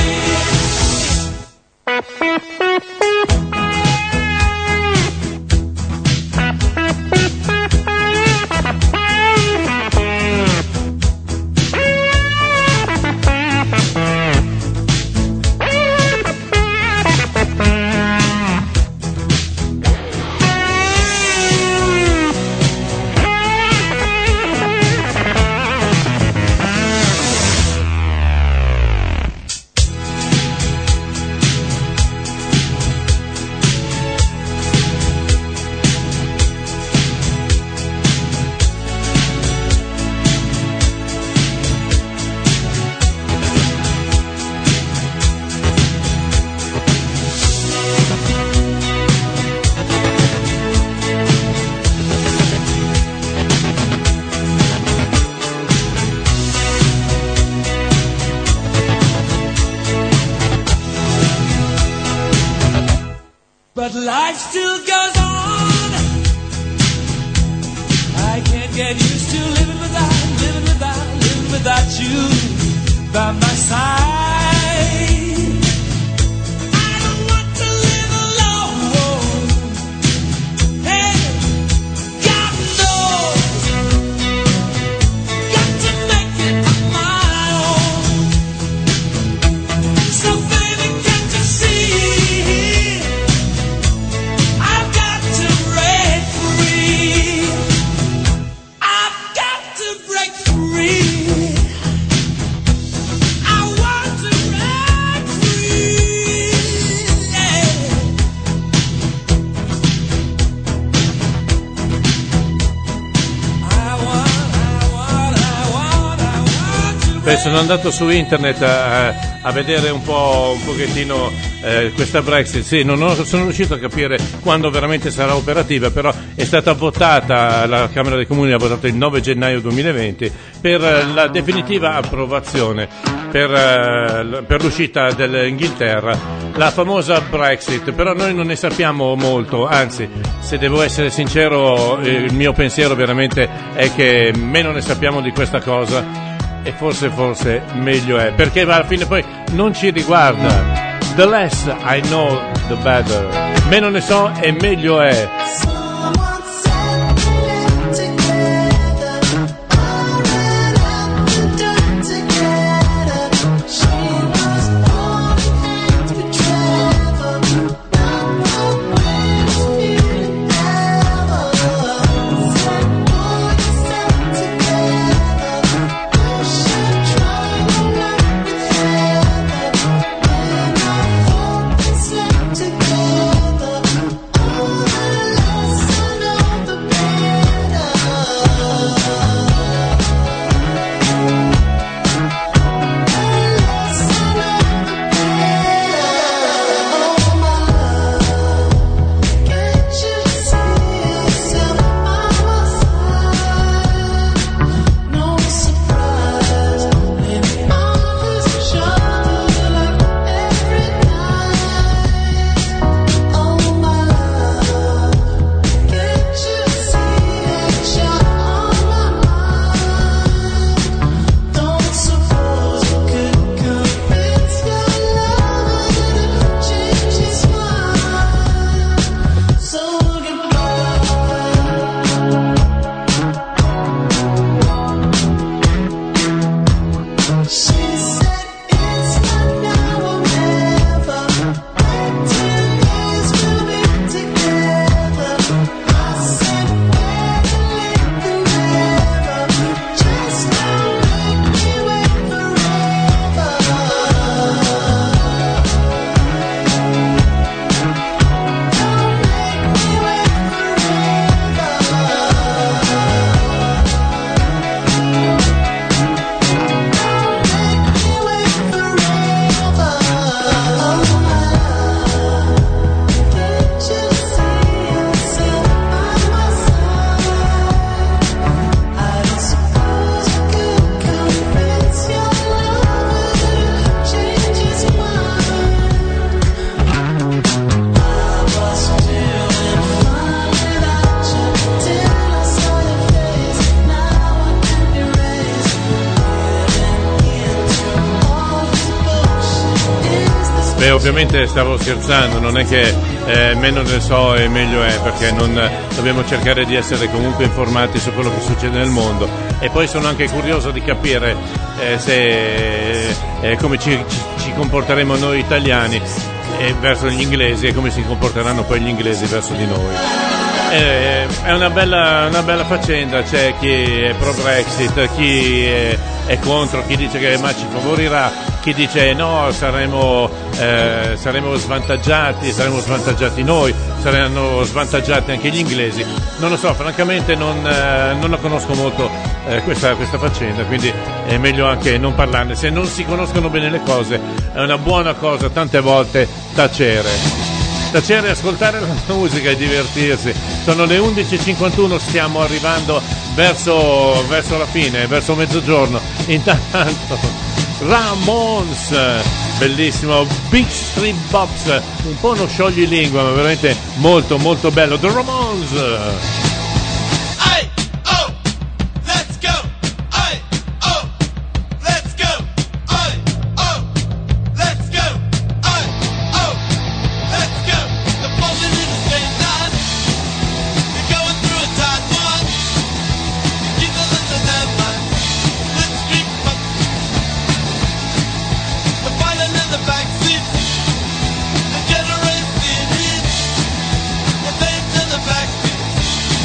But life still goes on. I can't get used to living without, living without, living without you by my side. I don't want to live alone. Hey, God knows, got to make it on my own. So baby, can't you see? I've got to break free. Beh, sono andato su internet a, a vedere un po' un pochettino eh, questa Brexit. Sì, non ho, sono riuscito a capire quando veramente sarà operativa, però è stata votata, la Camera dei Comuni ha votato il nove gennaio duemilaventi per la definitiva approvazione per, uh, per l'uscita dell'Inghilterra, la famosa Brexit. Però noi non ne sappiamo molto, anzi, se devo essere sincero, il mio pensiero veramente è che meno ne sappiamo di questa cosa e forse forse meglio è, perché alla fine poi non ci riguarda. The less I know, the better. Meno ne so e meglio è. Beh, ovviamente stavo scherzando, non è che eh, meno ne so e meglio è, perché non dobbiamo cercare di essere comunque informati su quello che succede nel mondo. E poi sono anche curioso di capire eh, se eh, come ci, ci, ci comporteremo noi italiani eh, verso gli inglesi e come si comporteranno poi gli inglesi verso di noi. Eh, è una bella, una bella faccenda, c'è chi è pro Brexit, chi è, è contro, chi dice che ma ci favorirà, chi dice no, saremo, eh, saremo svantaggiati, saremo svantaggiati noi, saranno svantaggiati anche gli inglesi. Non lo so, francamente non, eh, non la conosco molto eh, questa, questa faccenda, quindi è meglio anche non parlarne. Se non si conoscono bene le cose è una buona cosa tante volte tacere. Tacere, ascoltare la musica e divertirsi. Sono le undici e cinquantuno, stiamo arrivando verso, verso la fine, verso mezzogiorno. Intanto Ramones, bellissimo, Big Street Bops, un po' uno scioglilingua ma veramente molto molto bello. The Ramones. Backseat, the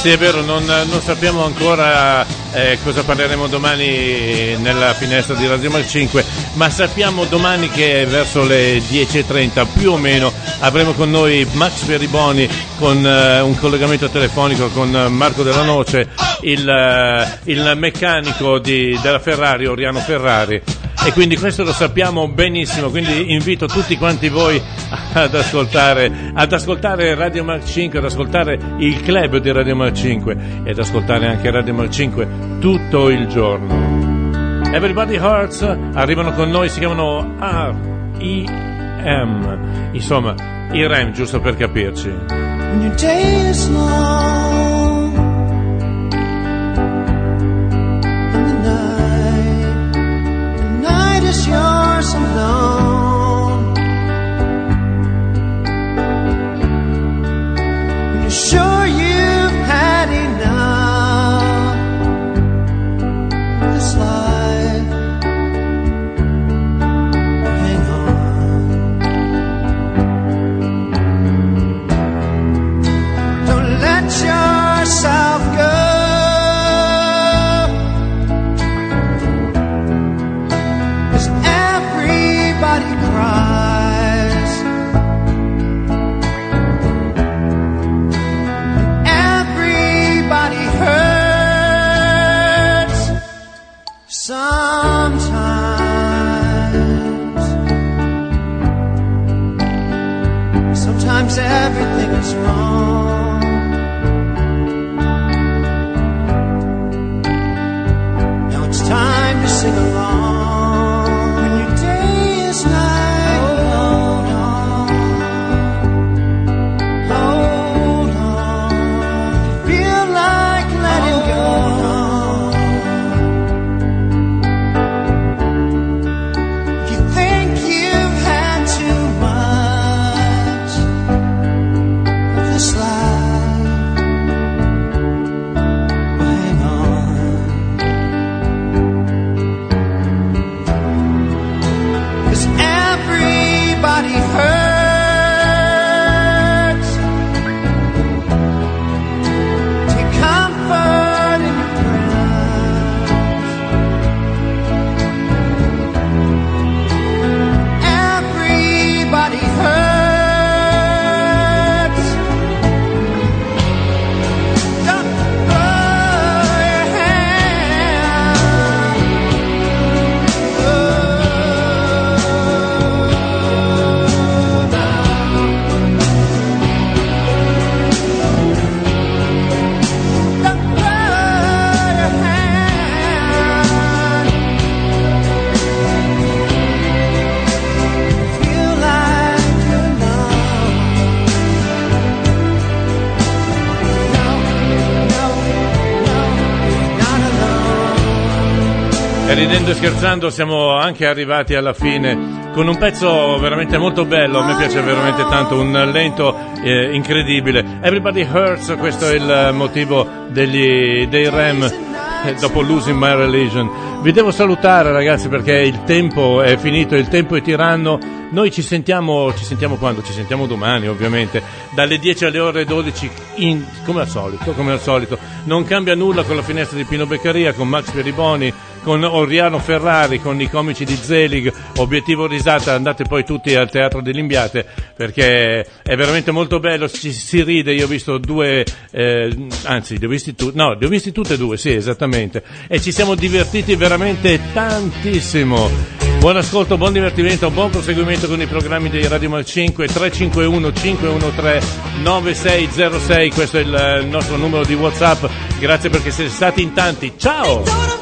Sì, è vero, non, non sappiamo ancora eh, cosa parleremo domani nella finestra di Radio Mac cinque, ma sappiamo domani che verso le dieci e trenta più o meno avremo con noi Max Periboni con eh, un collegamento telefonico con Marco Della Noce, il, eh, il meccanico di, della Ferrari, Oriano Ferrari. E quindi questo lo sappiamo benissimo, quindi invito tutti quanti voi ad ascoltare ad ascoltare Radio Mac cinque, ad ascoltare il club di Radio Mac cinque e ad ascoltare anche Radio Mac cinque tutto il giorno. Everybody Hurts arrivano con noi, si chiamano R E M, insomma i R E M, giusto per capirci. When your day is long and the night, the night is yours alone, when you're sure you've had enough of this life, hang on. Don't let yourself go. Everybody cries, everybody hurts sometimes. Sometimes everything is wrong. Now it's time to sing along. Ridendo e scherzando siamo anche arrivati alla fine con un pezzo veramente molto bello, a me piace veramente tanto, un lento eh, incredibile. Everybody Hurts, questo è il motivo degli, dei R E M eh, dopo Losing My Religion. Vi devo salutare ragazzi perché il tempo è finito, il tempo è tiranno. Noi ci sentiamo, ci sentiamo quando? Ci sentiamo domani ovviamente, dalle dieci alle ore dodici, in, come al solito, come al solito. Non cambia nulla con la finestra di Pino Beccaria, con Max Periboni, con Oriano Ferrari, con i comici di Zelig, Obiettivo Risata. Andate poi tutti al Teatro dell'Imbiate perché è veramente molto bello, ci si ride. Io ho visto due, eh, anzi li ho visti tu, no, li ho visti tutte e due, sì esattamente, e ci siamo divertiti veramente tantissimo. Buon ascolto, buon divertimento, buon proseguimento con i programmi di Radio Mac cinque. Tre cinque uno cinque uno tre nove sei zero sei, questo è il nostro numero di WhatsApp. Grazie perché siete stati in tanti, ciao!